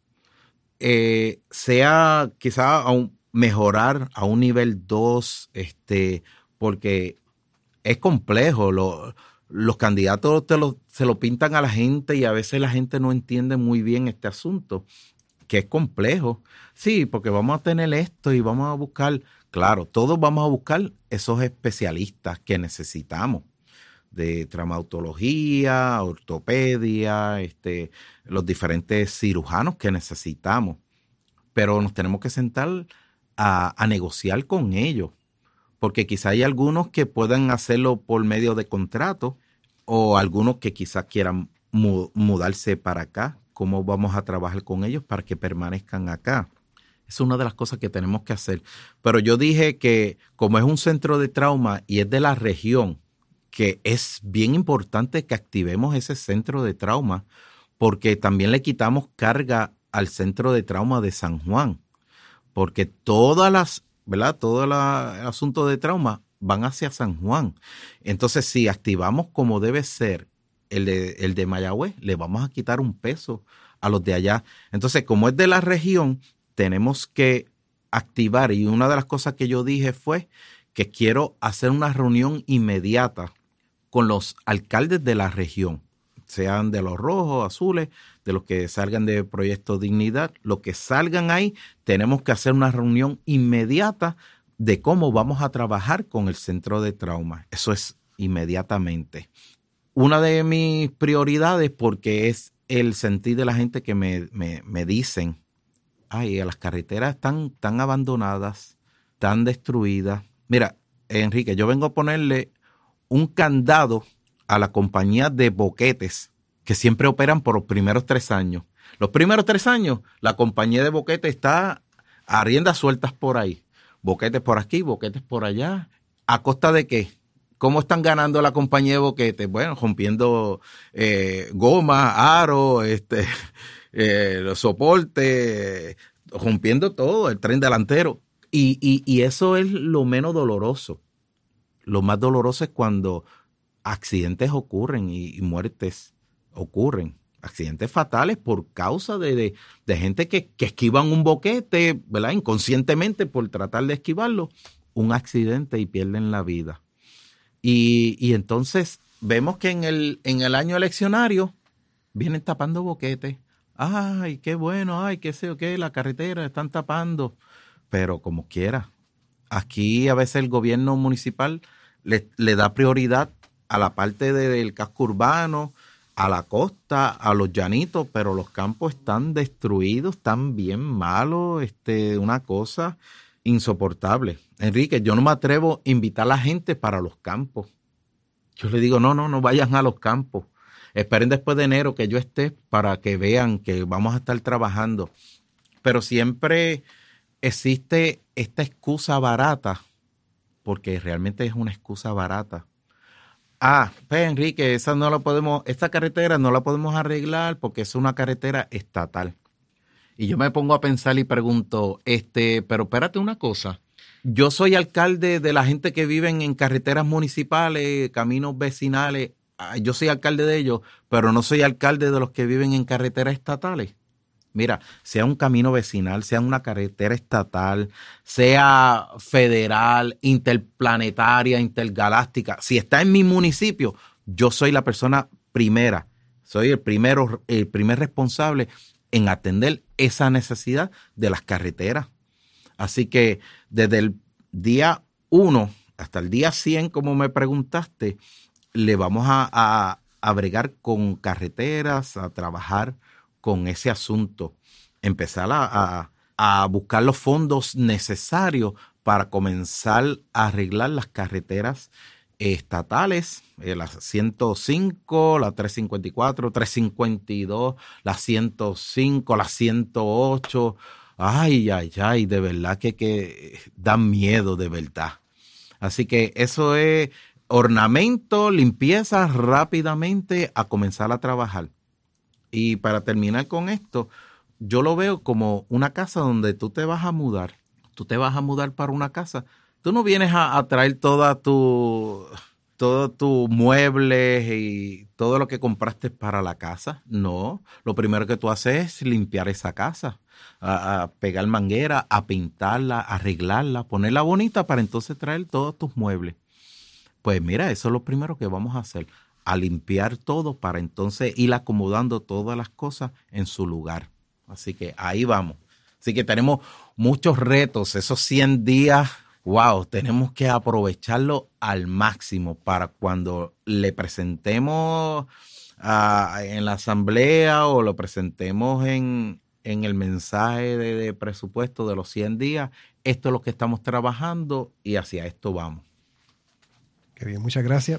Speaker 2: Sea quizá mejorar a un nivel 2, porque es complejo. Los candidatos se lo pintan a la gente y a veces la gente no entiende muy bien este asunto, que es complejo. Sí, porque vamos a tener esto y vamos a buscar, claro, todos vamos a buscar esos especialistas que necesitamos, de traumatología, ortopedia, los diferentes cirujanos que necesitamos. Pero nos tenemos que sentar a negociar con ellos, porque quizá hay algunos que puedan hacerlo por medio de contrato o algunos que quizás quieran mudarse para acá. ¿Cómo vamos a trabajar con ellos para que permanezcan acá? Es una de las cosas que tenemos que hacer. Pero yo dije que como es un centro de trauma y es de la región, que es bien importante que activemos ese centro de trauma, porque también le quitamos carga al centro de trauma de San Juan, porque todo el asunto de trauma van hacia San Juan. Entonces, si activamos como debe ser el de Mayagüez, le vamos a quitar un peso a los de allá. Entonces, como es de la región, tenemos que activar, y una de las cosas que yo dije fue que quiero hacer una reunión inmediata con los alcaldes de la región, sean de los rojos, azules, de los que salgan de Proyecto Dignidad, los que salgan ahí, tenemos que hacer una reunión inmediata de cómo vamos a trabajar con el centro de trauma. Eso es inmediatamente. Una de mis prioridades, porque es el sentir de la gente que me dicen, las carreteras están tan abandonadas, tan destruidas. Mira, Enrique, yo vengo a ponerle un candado a la compañía de boquetes que siempre operan por los primeros 3 años. Los primeros 3 años, la compañía de boquetes está a riendas sueltas por ahí. Boquetes por aquí, boquetes por allá. ¿A costa de qué? ¿Cómo están ganando la compañía de boquete? Bueno, rompiendo goma, aro, los soportes, rompiendo todo, el tren delantero. Y eso es lo menos doloroso. Lo más doloroso es cuando accidentes ocurren y muertes ocurren. Accidentes fatales por causa de gente que esquivan un boquete, ¿verdad? Inconscientemente por tratar de esquivarlo. Un accidente y pierden la vida. Y entonces vemos que en el año eleccionario vienen tapando boquetes. Ay, qué bueno, ay, qué sé yo qué, la carretera están tapando. Pero como quiera, aquí a veces el gobierno municipal le da prioridad a la parte del casco urbano, a la costa, a los llanitos, pero los campos están destruidos, están bien malos, una cosa insoportable. Enrique, yo no me atrevo a invitar a la gente para los campos. Yo le digo, no vayan a los campos. Esperen después de enero que yo esté para que vean que vamos a estar trabajando. Pero siempre existe esta excusa barata, porque realmente es una excusa barata. Pues Enrique, esta carretera no la podemos arreglar porque es una carretera estatal. Y yo me pongo a pensar y pregunto, pero espérate una cosa. Yo soy alcalde de la gente que viven en carreteras municipales, caminos vecinales. Yo soy alcalde de ellos, pero no soy alcalde de los que viven en carreteras estatales. Mira, sea un camino vecinal, sea una carretera estatal, sea federal, interplanetaria, intergaláctica, si está en mi municipio, yo soy la persona primera, soy el primer responsable en atender esa necesidad de las carreteras. Así que desde el día 1 hasta el día 100, como me preguntaste, le vamos a bregar con carreteras, a trabajar con ese asunto, empezar a buscar los fondos necesarios para comenzar a arreglar las carreteras estatales, la 105, la 354, 352, la 105, la 108. Ay, de verdad que dan miedo, de verdad. Así que eso es ornamento, limpieza, rápidamente a comenzar a trabajar. Y para terminar con esto, yo lo veo como una casa donde tú te vas a mudar. Tú te vas a mudar para una casa. Tú no vienes a traer todos tus muebles y todo lo que compraste para la casa. No, lo primero que tú haces es limpiar esa casa, a pegar manguera, a pintarla, a arreglarla, ponerla bonita para entonces traer todos tus muebles. Pues mira, eso es lo primero que vamos a hacer, a limpiar todo para entonces ir acomodando todas las cosas en su lugar. Así que ahí vamos. Así que tenemos muchos retos, esos 100 días. Wow, tenemos que aprovecharlo al máximo para cuando le presentemos en la asamblea o lo presentemos en el mensaje de presupuesto de los 100 días. Esto es lo que estamos trabajando y hacia esto vamos.
Speaker 1: Qué bien, muchas gracias.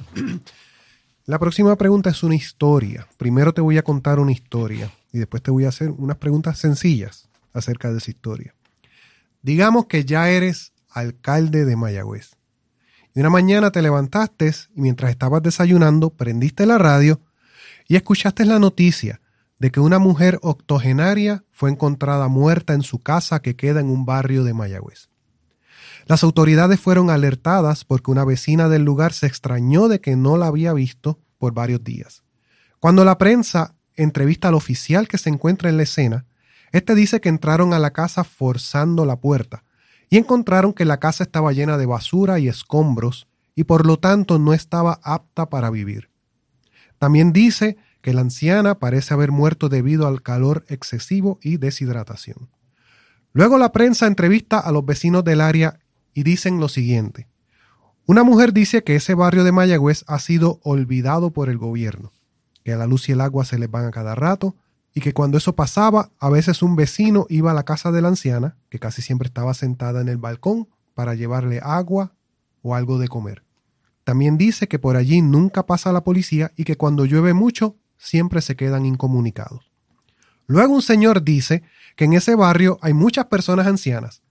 Speaker 1: La próxima pregunta es una historia. Primero te voy a contar una historia y después te voy a hacer unas preguntas sencillas acerca de esa historia. Digamos que ya eres alcalde de Mayagüez. Y una mañana te levantaste y mientras estabas desayunando prendiste la radio y escuchaste la noticia de que una mujer octogenaria fue encontrada muerta en su casa que queda en un barrio de Mayagüez. Las autoridades fueron alertadas porque una vecina del lugar se extrañó de que no la había visto por varios días. Cuando la prensa entrevista al oficial que se encuentra en la escena, este dice que entraron a la casa forzando la puerta y encontraron que la casa estaba llena de basura y escombros y por lo tanto no estaba apta para vivir. También dice que la anciana parece haber muerto debido al calor excesivo y deshidratación. Luego la prensa entrevista a los vecinos del área y dicen lo siguiente. Una mujer dice que ese barrio de Mayagüez ha sido olvidado por el gobierno, que la luz y el agua se les van a cada rato y que cuando eso pasaba, a veces un vecino iba a la casa de la anciana, que casi siempre estaba sentada en el balcón, para llevarle agua o algo de comer. También dice que por allí nunca pasa la policía y que cuando llueve mucho, siempre se quedan incomunicados. Luego un señor dice que en ese barrio hay muchas personas ancianas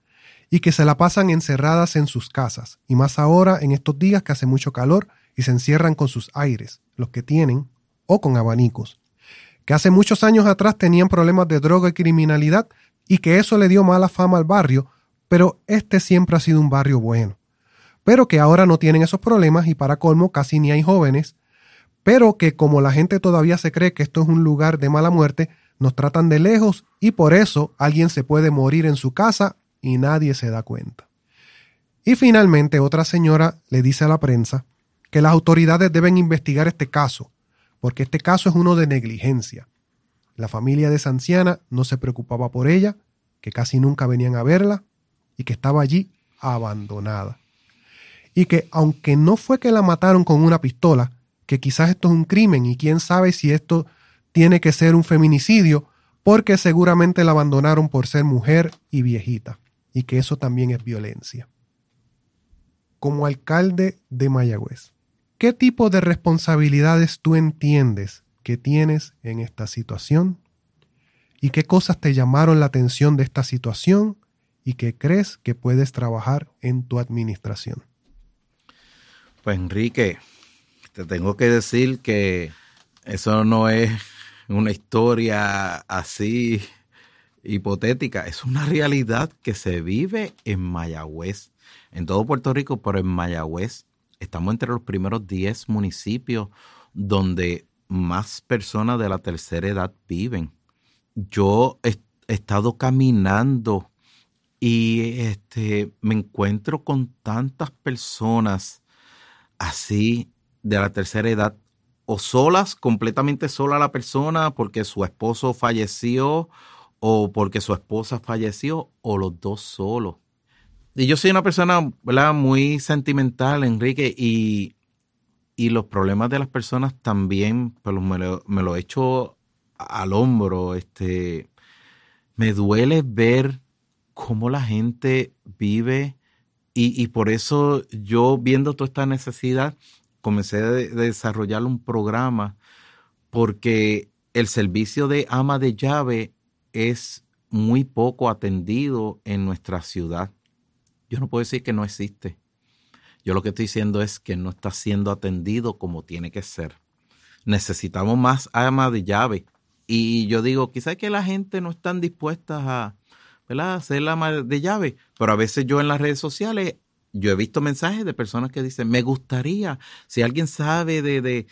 Speaker 1: y que se la pasan encerradas en sus casas, y más ahora en estos días que hace mucho calor y se encierran con sus aires, los que tienen, o con abanicos, que hace muchos años atrás tenían problemas de droga y criminalidad y que eso le dio mala fama al barrio, pero este siempre ha sido un barrio bueno, pero que ahora no tienen esos problemas y para colmo casi ni hay jóvenes, pero que como la gente todavía se cree que esto es un lugar de mala muerte, nos tratan de lejos y por eso alguien se puede morir en su casa y nadie se da cuenta. Y finalmente otra señora le dice a la prensa que las autoridades deben investigar este caso, porque este caso es uno de negligencia. La familia de esa anciana no se preocupaba por ella, que casi nunca venían a verla y que estaba allí abandonada. Y que aunque no fue que la mataron con una pistola, que quizás esto es un crimen y quién sabe si esto tiene que ser un feminicidio, porque seguramente la abandonaron por ser mujer y viejita, y que eso también es violencia. Como alcalde de Mayagüez, ¿qué tipo de responsabilidades tú entiendes que tienes en esta situación? ¿Y qué cosas te llamaron la atención de esta situación y qué crees que puedes trabajar en tu administración?
Speaker 2: Pues Enrique, te tengo que decir que eso no es una historia así hipotética, es una realidad que se vive en Mayagüez, en todo Puerto Rico, pero en Mayagüez estamos entre los primeros 10 municipios donde más personas de la tercera edad viven. Yo he estado caminando y me encuentro con tantas personas así de la tercera edad, o solas, completamente sola la persona porque su esposo falleció o porque su esposa falleció o los dos solos. Y yo soy una persona, ¿verdad?, muy sentimental, Enrique, y los problemas de las personas también pues, me lo echo al hombro. Me duele ver cómo la gente vive y por eso yo viendo toda esta necesidad comencé a desarrollar un programa porque el servicio de ama de llave es muy poco atendido en nuestra ciudad. Yo no puedo decir que no existe. Yo lo que estoy diciendo es que no está siendo atendido como tiene que ser. Necesitamos más ama de llave. Y yo digo, quizás que la gente no están dispuestas a, ¿verdad?, hacer la ama de llave. Pero a veces yo en las redes sociales, yo he visto mensajes de personas que dicen, me gustaría, si alguien sabe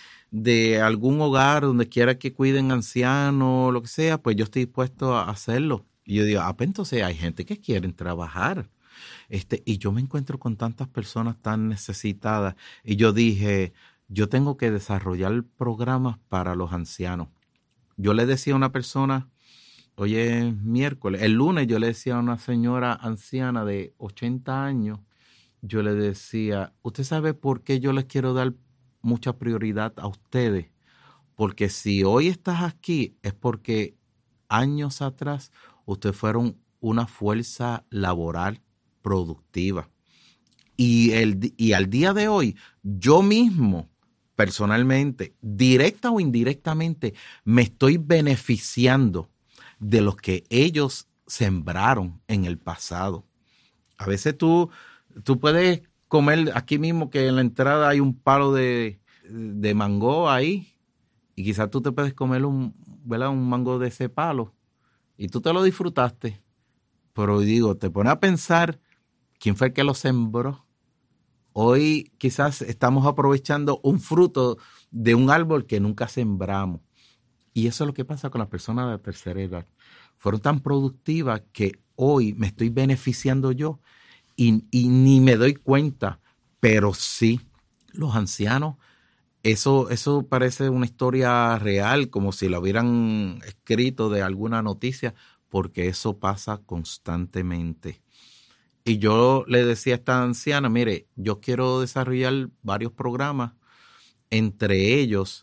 Speaker 2: de algún hogar donde quiera que cuiden ancianos o lo que sea, pues yo estoy dispuesto a hacerlo. Y yo digo, pues entonces hay gente que quieren trabajar. Y yo me encuentro con tantas personas tan necesitadas. Y yo dije, yo tengo que desarrollar programas para los ancianos. Yo le decía a una persona, hoy es miércoles, el lunes yo le decía a una señora anciana de 80 años, yo le decía, ¿usted sabe por qué yo les quiero dar mucha prioridad a ustedes? Porque si hoy estás aquí es porque años atrás ustedes fueron una fuerza laboral productiva. Y al día de hoy, yo mismo, personalmente, directa o indirectamente, me estoy beneficiando de lo que ellos sembraron en el pasado. A veces tú puedes comer aquí mismo que en la entrada hay un palo de mango ahí y quizás tú te puedes comer un mango de ese palo y tú te lo disfrutaste. Pero digo, te pones a pensar quién fue el que lo sembró. Hoy quizás estamos aprovechando un fruto de un árbol que nunca sembramos. Y eso es lo que pasa con las personas de la tercera edad. Fueron tan productivas que hoy me estoy beneficiando yo y ni me doy cuenta. Pero sí, los ancianos, eso parece una historia real, como si la hubieran escrito de alguna noticia, porque eso pasa constantemente. Y yo le decía a esta anciana, mire, yo quiero desarrollar varios programas, entre ellos,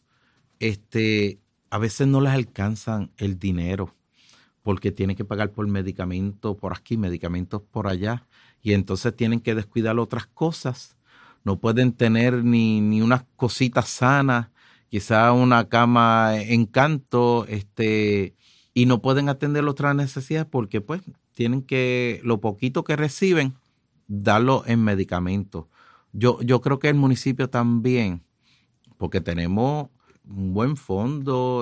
Speaker 2: a veces no les alcanzan el dinero, porque tienen que pagar por medicamentos por aquí, medicamentos por allá, y entonces tienen que descuidar otras cosas. No pueden tener ni unas cositas sanas, quizá una cama en canto, y no pueden atender otras necesidades porque pues tienen que, lo poquito que reciben, darlo en medicamentos. Yo creo que el municipio también, porque tenemos un buen fondo,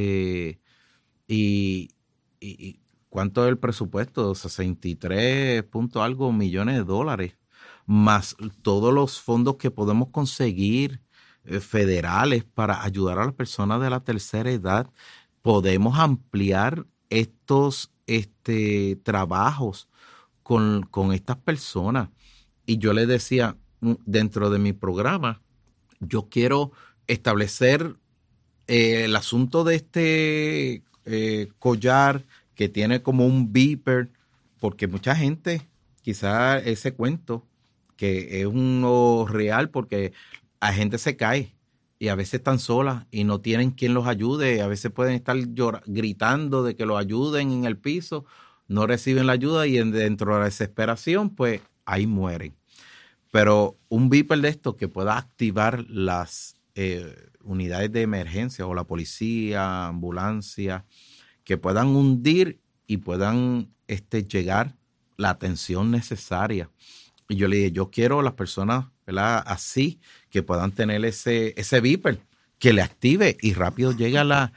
Speaker 2: y ¿cuánto es el presupuesto? 63 punto algo millones de dólares, más todos los fondos que podemos conseguir federales para ayudar a las personas de la tercera edad. Podemos ampliar estos trabajos con estas personas. Y yo les decía, dentro de mi programa, yo quiero establecer el asunto de collar que tiene como un beeper, porque mucha gente, quizás ese cuento, que es uno real, porque la gente se cae y a veces están solas y no tienen quien los ayude, a veces pueden estar gritando de que los ayuden en el piso, no reciben la ayuda y dentro de la desesperación, pues ahí mueren. Pero un beeper de esto que pueda activar las unidades de emergencia o la policía, ambulancia, que puedan hundir y puedan llegar la atención necesaria. Y yo le dije, yo quiero a las personas, ¿verdad?, así, que puedan tener ese beeper, que le active y rápido llega la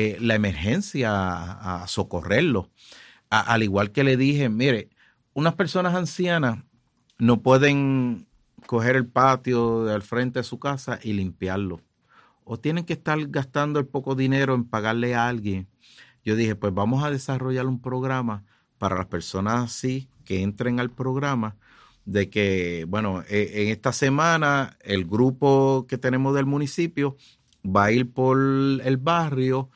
Speaker 2: emergencia a socorrerlo. Al igual que le dije, mire, unas personas ancianas no pueden coger el patio de al frente de su casa y limpiarlo. O tienen que estar gastando el poco dinero en pagarle a alguien. Yo dije, pues vamos a desarrollar un programa para las personas así que entren al programa, de que, bueno, en esta semana el grupo que tenemos del municipio va a ir por el barrio,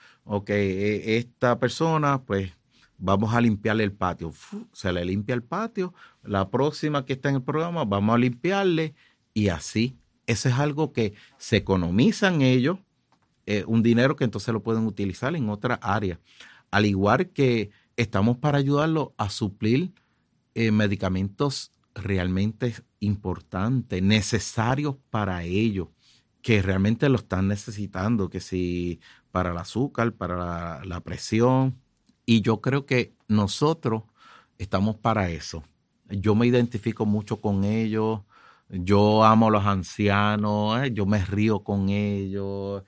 Speaker 2: esta persona, pues vamos a limpiarle el patio. Se le limpia el patio, la próxima que está en el programa vamos a limpiarle y así. Eso es algo que se economizan ellos, un dinero que entonces lo pueden utilizar en otra área. Al igual que estamos para ayudarlos a suplir medicamentos realmente importantes, necesarios para ellos, que realmente lo están necesitando, que si para el azúcar, para la presión. Y yo creo que nosotros estamos para eso. Yo me identifico mucho con ellos, yo amo a los ancianos, yo me río con ellos,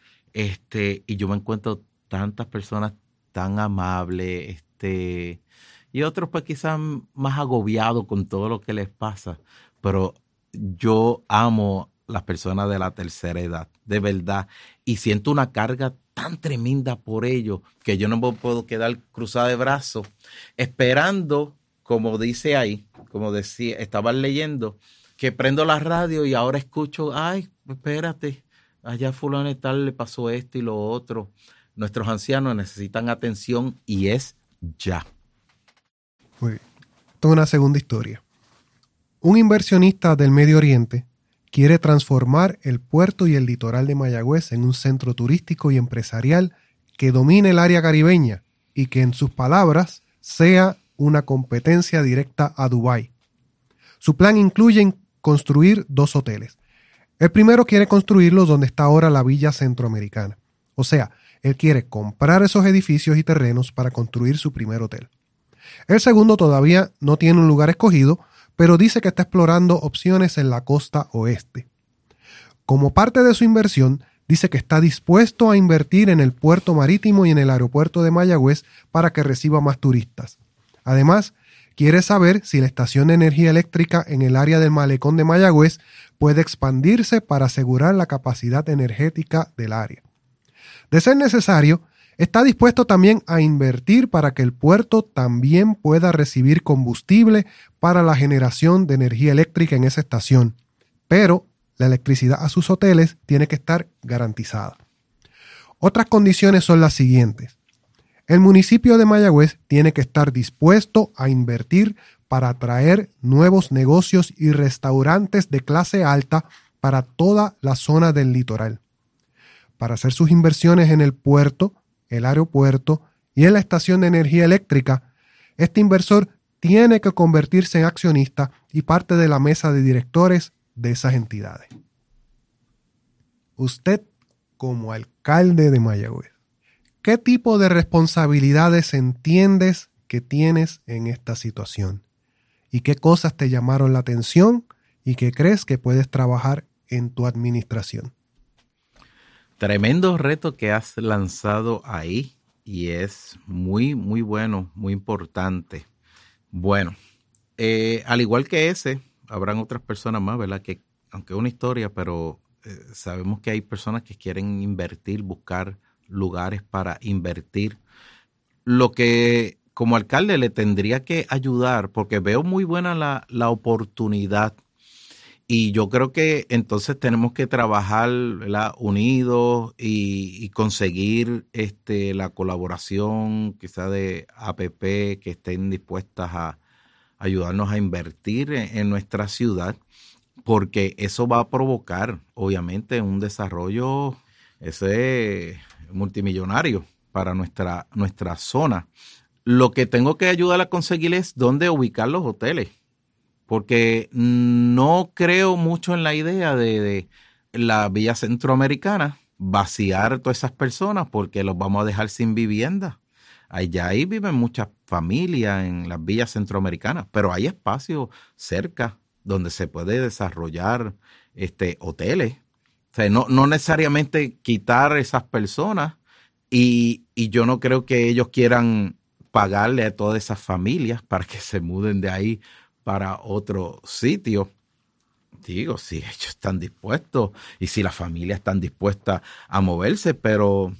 Speaker 2: y yo me encuentro tantas personas tan amables, y otros pues quizás más agobiados con todo lo que les pasa, pero yo amo las personas de la tercera edad, de verdad, y siento una carga tan tremenda por ellos que yo no me puedo quedar cruzada de brazos esperando, como dice ahí, como decía, estaba leyendo, que prendo la radio y ahora escucho, ay, espérate, allá fulano y tal le pasó esto y lo otro. Nuestros ancianos necesitan atención y es ya.
Speaker 1: Muy bien. Esto es una segunda historia. Un inversionista del Medio Oriente quiere transformar el puerto y el litoral de Mayagüez en un centro turístico y empresarial que domine el área caribeña y que, en sus palabras, sea una competencia directa a Dubái. Su plan incluye construir 2 hoteles. El primero quiere construirlo donde está ahora la Villa Centroamericana. O sea, él quiere comprar esos edificios y terrenos para construir su primer hotel. El segundo todavía no tiene un lugar escogido, pero dice que está explorando opciones en la costa oeste. Como parte de su inversión, dice que está dispuesto a invertir en el puerto marítimo y en el aeropuerto de Mayagüez para que reciba más turistas. Además, quiere saber si la estación de energía eléctrica en el área del malecón de Mayagüez puede expandirse para asegurar la capacidad energética del área. De ser necesario, está dispuesto también a invertir para que el puerto también pueda recibir combustible para la generación de energía eléctrica en esa estación, pero la electricidad a sus hoteles tiene que estar garantizada. Otras condiciones son las siguientes. El municipio de Mayagüez tiene que estar dispuesto a invertir para atraer nuevos negocios y restaurantes de clase alta para toda la zona del litoral. Para hacer sus inversiones en el puerto, el aeropuerto y en la estación de energía eléctrica, este inversor tiene que convertirse en accionista y parte de la mesa de directores de esas entidades. Usted, como alcalde de Mayagüez, ¿qué tipo de responsabilidades entiendes que tienes en esta situación? ¿Y qué cosas te llamaron la atención y qué crees que puedes trabajar en tu administración?
Speaker 2: Tremendo reto que has lanzado ahí y es muy, muy bueno, muy importante. Bueno, al igual que ese, habrán otras personas más, ¿verdad? Que aunque es una historia, pero sabemos que hay personas que quieren invertir, buscar lugares para invertir. Lo que como alcalde le tendría que ayudar, porque veo muy buena la oportunidad. Y yo creo que entonces tenemos que trabajar, ¿verdad?, unidos y conseguir la colaboración quizá de APP que estén dispuestas a ayudarnos a invertir en nuestra ciudad, porque eso va a provocar obviamente un desarrollo ese multimillonario para nuestra zona. Lo que tengo que ayudar a conseguir es dónde ubicar los hoteles, porque no creo mucho en la idea de la Villa Centroamericana, vaciar a todas esas personas porque los vamos a dejar sin vivienda. Allá ahí viven muchas familias en las villas centroamericanas, pero hay espacios cerca donde se puede desarrollar hoteles. O sea, no necesariamente quitar esas personas y yo no creo que ellos quieran pagarle a todas esas familias para que se muden de ahí para otro sitio. Digo, si ellos están dispuestos y si las familias están dispuestas a moverse, pero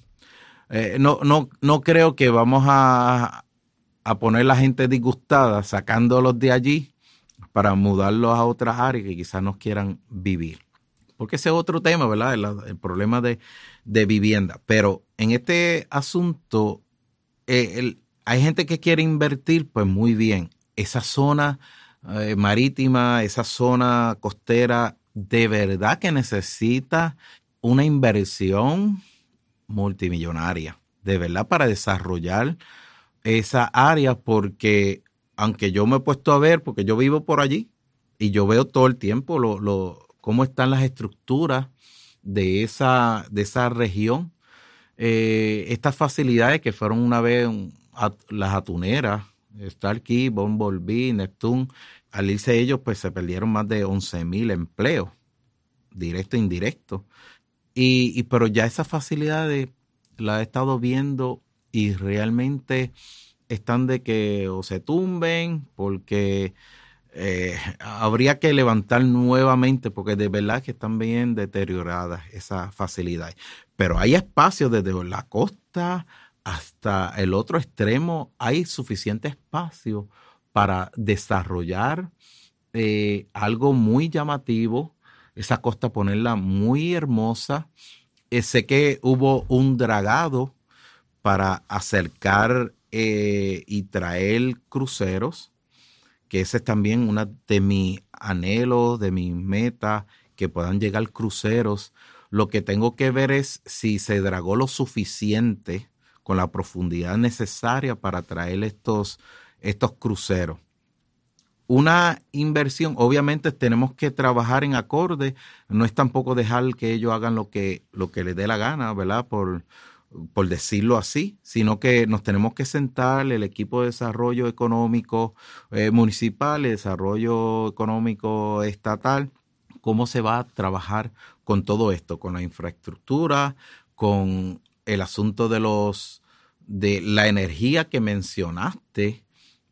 Speaker 2: no creo que vamos a poner a la gente disgustada sacándolos de allí para mudarlos a otras áreas que quizás no quieran vivir. Porque ese es otro tema, ¿verdad? El problema de vivienda. Pero en este asunto, hay gente que quiere invertir, pues muy bien. Esa zona marítima, esa zona costera, de verdad que necesita una inversión multimillonaria, de verdad, para desarrollar esa área, porque aunque yo me he puesto a ver, porque yo vivo por allí y yo veo todo el tiempo cómo están las estructuras de esa región, estas facilidades que fueron una vez las atuneras, Starkey, Bumblebee, Neptune, al irse ellos, pues se perdieron más de 11,000 empleos, directo e indirecto. Pero ya esas facilidades las he estado viendo y realmente están de que o se tumben porque habría que levantar nuevamente porque de verdad que están bien deterioradas esas facilidades. Pero hay espacios desde la costa hasta el otro extremo, hay suficiente espacio para desarrollar algo muy llamativo, esa costa ponerla muy hermosa. Sé que hubo un dragado para acercar y traer cruceros, que ese es también una de mis anhelos, de mis metas, que puedan llegar cruceros. Lo que tengo que ver es si se dragó lo suficiente con la profundidad necesaria para traer estos cruceros. Una inversión, obviamente tenemos que trabajar en acorde, no es tampoco dejar que ellos hagan lo que les dé la gana, ¿verdad? Por decirlo así, sino que nos tenemos que sentar el equipo de desarrollo económico municipal, el desarrollo económico estatal, cómo se va a trabajar con todo esto, con la infraestructura, con el asunto de la energía que mencionaste.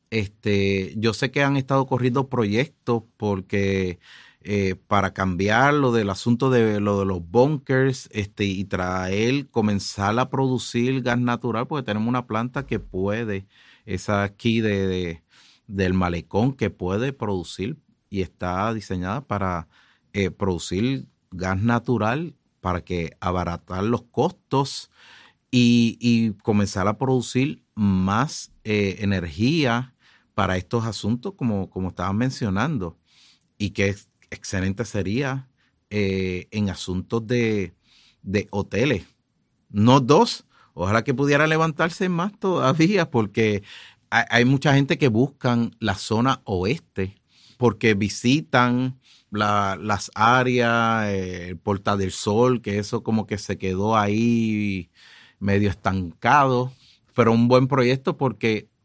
Speaker 2: Yo sé que han estado corriendo proyectos porque para cambiar lo del asunto de los bunkers y comenzar a producir gas natural, porque tenemos una planta que puede, esa aquí del Malecón, que puede producir y está diseñada para producir gas natural para que abaratar los costos y comenzar a producir más energía para estos asuntos como estaban mencionando, y que excelente sería en asuntos de hoteles, no dos, ojalá que pudiera levantarse más todavía, porque hay mucha gente que buscan la zona oeste porque visitan las áreas, el Portal del Sol, que eso como que se quedó ahí medio estancado, pero un buen proyecto porque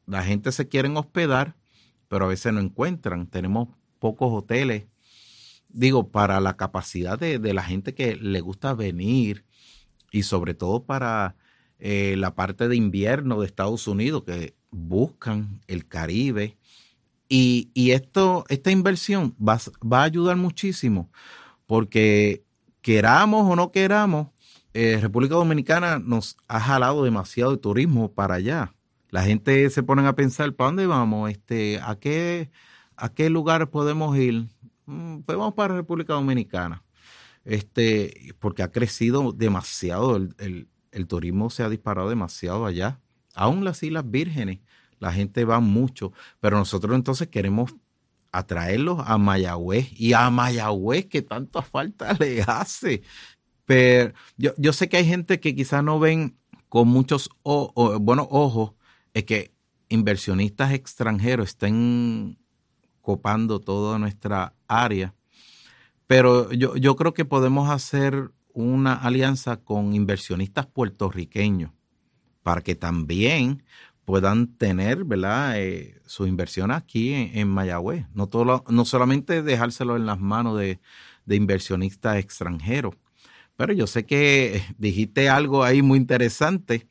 Speaker 2: la gente se quiere hospedar, pero a veces no encuentran. Tenemos pocos hoteles, digo, para la capacidad de la gente que le gusta venir y sobre todo para la parte de invierno de Estados Unidos que buscan el Caribe. Y esta inversión va a ayudar muchísimo porque queramos o no queramos, República Dominicana nos ha jalado demasiado de turismo para allá. La gente se pone a pensar, ¿para dónde vamos? ¿A qué lugar podemos ir? Pues vamos para República Dominicana. Porque ha crecido demasiado, el turismo se ha disparado demasiado allá. Aún las Islas Vírgenes, la gente va mucho, pero nosotros entonces queremos atraerlos a Mayagüez, y a Mayagüez que tanta falta le hace. Pero yo sé que hay gente que quizás no ven con muchos buenos ojos, es que inversionistas extranjeros estén copando toda nuestra área. Pero yo creo que podemos hacer una alianza con inversionistas puertorriqueños para que también puedan tener, ¿verdad?, su inversión aquí en Mayagüez. No solamente dejárselo en las manos de inversionistas extranjeros. Pero yo sé que dijiste algo ahí muy interesante,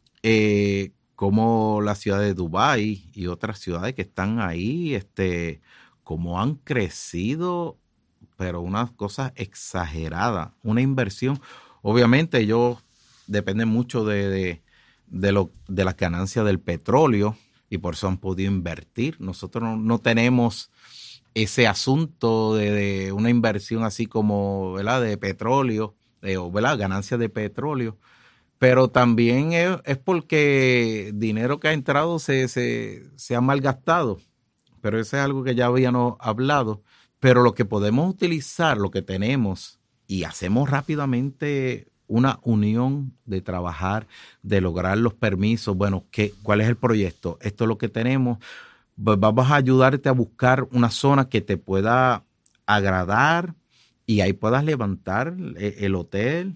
Speaker 2: como la ciudad de Dubái y otras ciudades que están ahí, como han crecido, pero unas cosas exageradas, una inversión. Obviamente ellos dependen mucho de las ganancias del petróleo y por eso han podido invertir. Nosotros no tenemos ese asunto de una inversión así como, ¿verdad?, de petróleo, ¿verdad?, ganancias de petróleo, pero también es porque dinero que ha entrado se ha malgastado, pero eso es algo que ya habíamos hablado. Pero lo que podemos utilizar, lo que tenemos, y hacemos rápidamente una unión de trabajar, de lograr los permisos. Bueno, ¿cuál es el proyecto? Esto es lo que tenemos. Vamos a ayudarte a buscar una zona que te pueda agradar y ahí puedas levantar el hotel,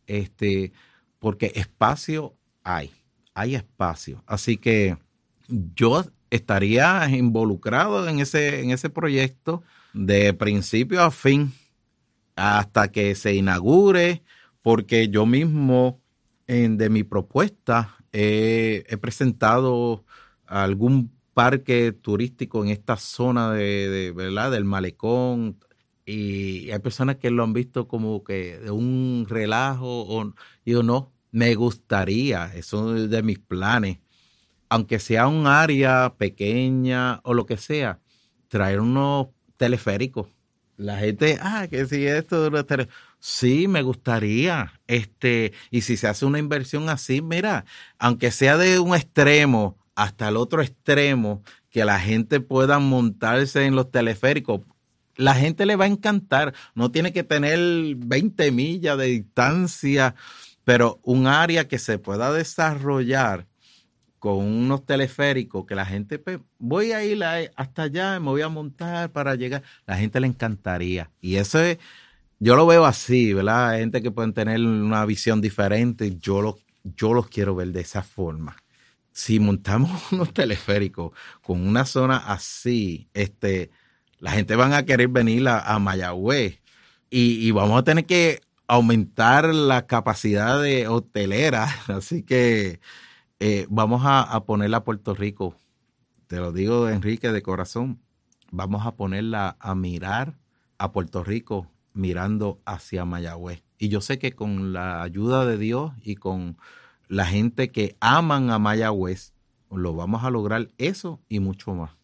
Speaker 2: porque espacio hay espacio. Así que yo estaría involucrado en ese proyecto de principio a fin hasta que se inaugure, porque yo mismo de mi propuesta he presentado algún parque turístico en esta zona ¿verdad?, del malecón, y hay personas que lo han visto como que de un relajo, yo no, me gustaría, eso es de mis planes, aunque sea un área pequeña o lo que sea, traer unos teleféricos. La gente, que si esto de los teleféricos, sí, me gustaría, y si se hace una inversión así, mira, aunque sea de un extremo hasta el otro extremo, que la gente pueda montarse en los teleféricos, la gente le va a encantar. No tiene que tener 20 millas de distancia, pero un área que se pueda desarrollar con unos teleféricos, que la gente, pues, voy a ir hasta allá, me voy a montar para llegar. La gente le encantaría. Y eso yo lo veo así, ¿verdad? Hay gente que pueden tener una visión diferente. Yo los quiero ver de esa forma. Si montamos unos teleféricos con una zona así, la gente van a querer venir a Mayagüez y vamos a tener que aumentar la capacidad de hotelera. Así que vamos a ponerla a Puerto Rico. Te lo digo, Enrique, de corazón. Vamos a ponerla a mirar a Puerto Rico mirando hacia Mayagüez. Y yo sé que con la ayuda de Dios y con la gente que aman a Mayagüez, lo vamos a lograr eso y mucho más.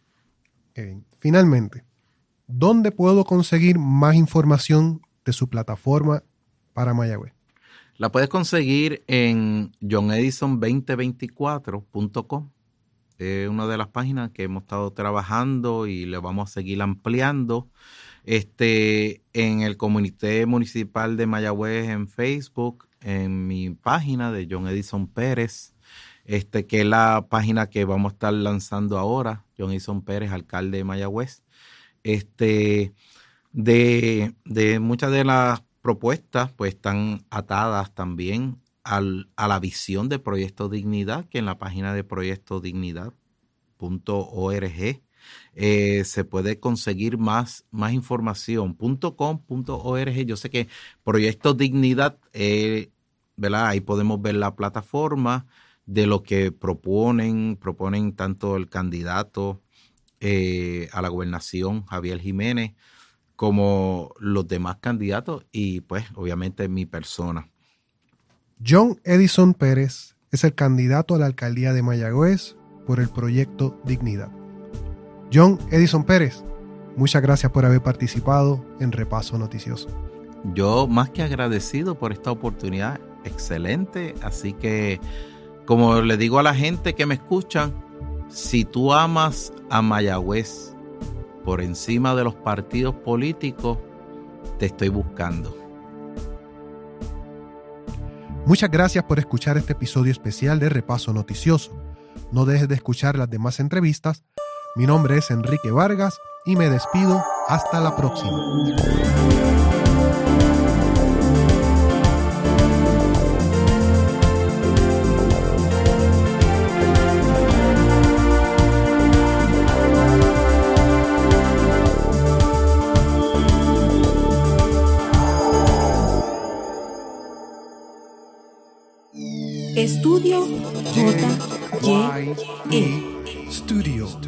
Speaker 1: Finalmente, ¿dónde puedo conseguir más información de su plataforma para Mayagüez?
Speaker 2: La puedes conseguir en johnedison2024.com. Es una de las páginas que hemos estado trabajando y le vamos a seguir ampliando. En el Comité Municipal de Mayagüez en Facebook, en mi página de John Edison Pérez, que es la página que vamos a estar lanzando ahora, John Edison Pérez, alcalde de Mayagüez. De muchas de las propuestas pues están atadas también a la visión de Proyecto Dignidad, que en la página de proyectodignidad.org se puede conseguir más información. .com.org. Yo sé que Proyecto Dignidad, ¿verdad? Ahí podemos ver la plataforma de lo que proponen tanto el candidato a la gobernación, Javier Jiménez, como los demás candidatos y pues obviamente mi persona.
Speaker 1: John Edison Pérez es el candidato a la alcaldía de Mayagüez por el Proyecto Dignidad. John Edison Pérez, muchas gracias por haber participado en Repaso Noticioso.
Speaker 2: Yo más que agradecido por esta oportunidad, excelente, así que como le digo a la gente que me escuchan, si tú amas a Mayagüez por encima de los partidos políticos, te estoy buscando.
Speaker 1: Muchas gracias por escuchar este episodio especial de Repaso Noticioso. No dejes de escuchar las demás entrevistas. Mi nombre es Enrique Vargas y me despido hasta la próxima.
Speaker 3: Estudio J.Y.E.
Speaker 1: Studio.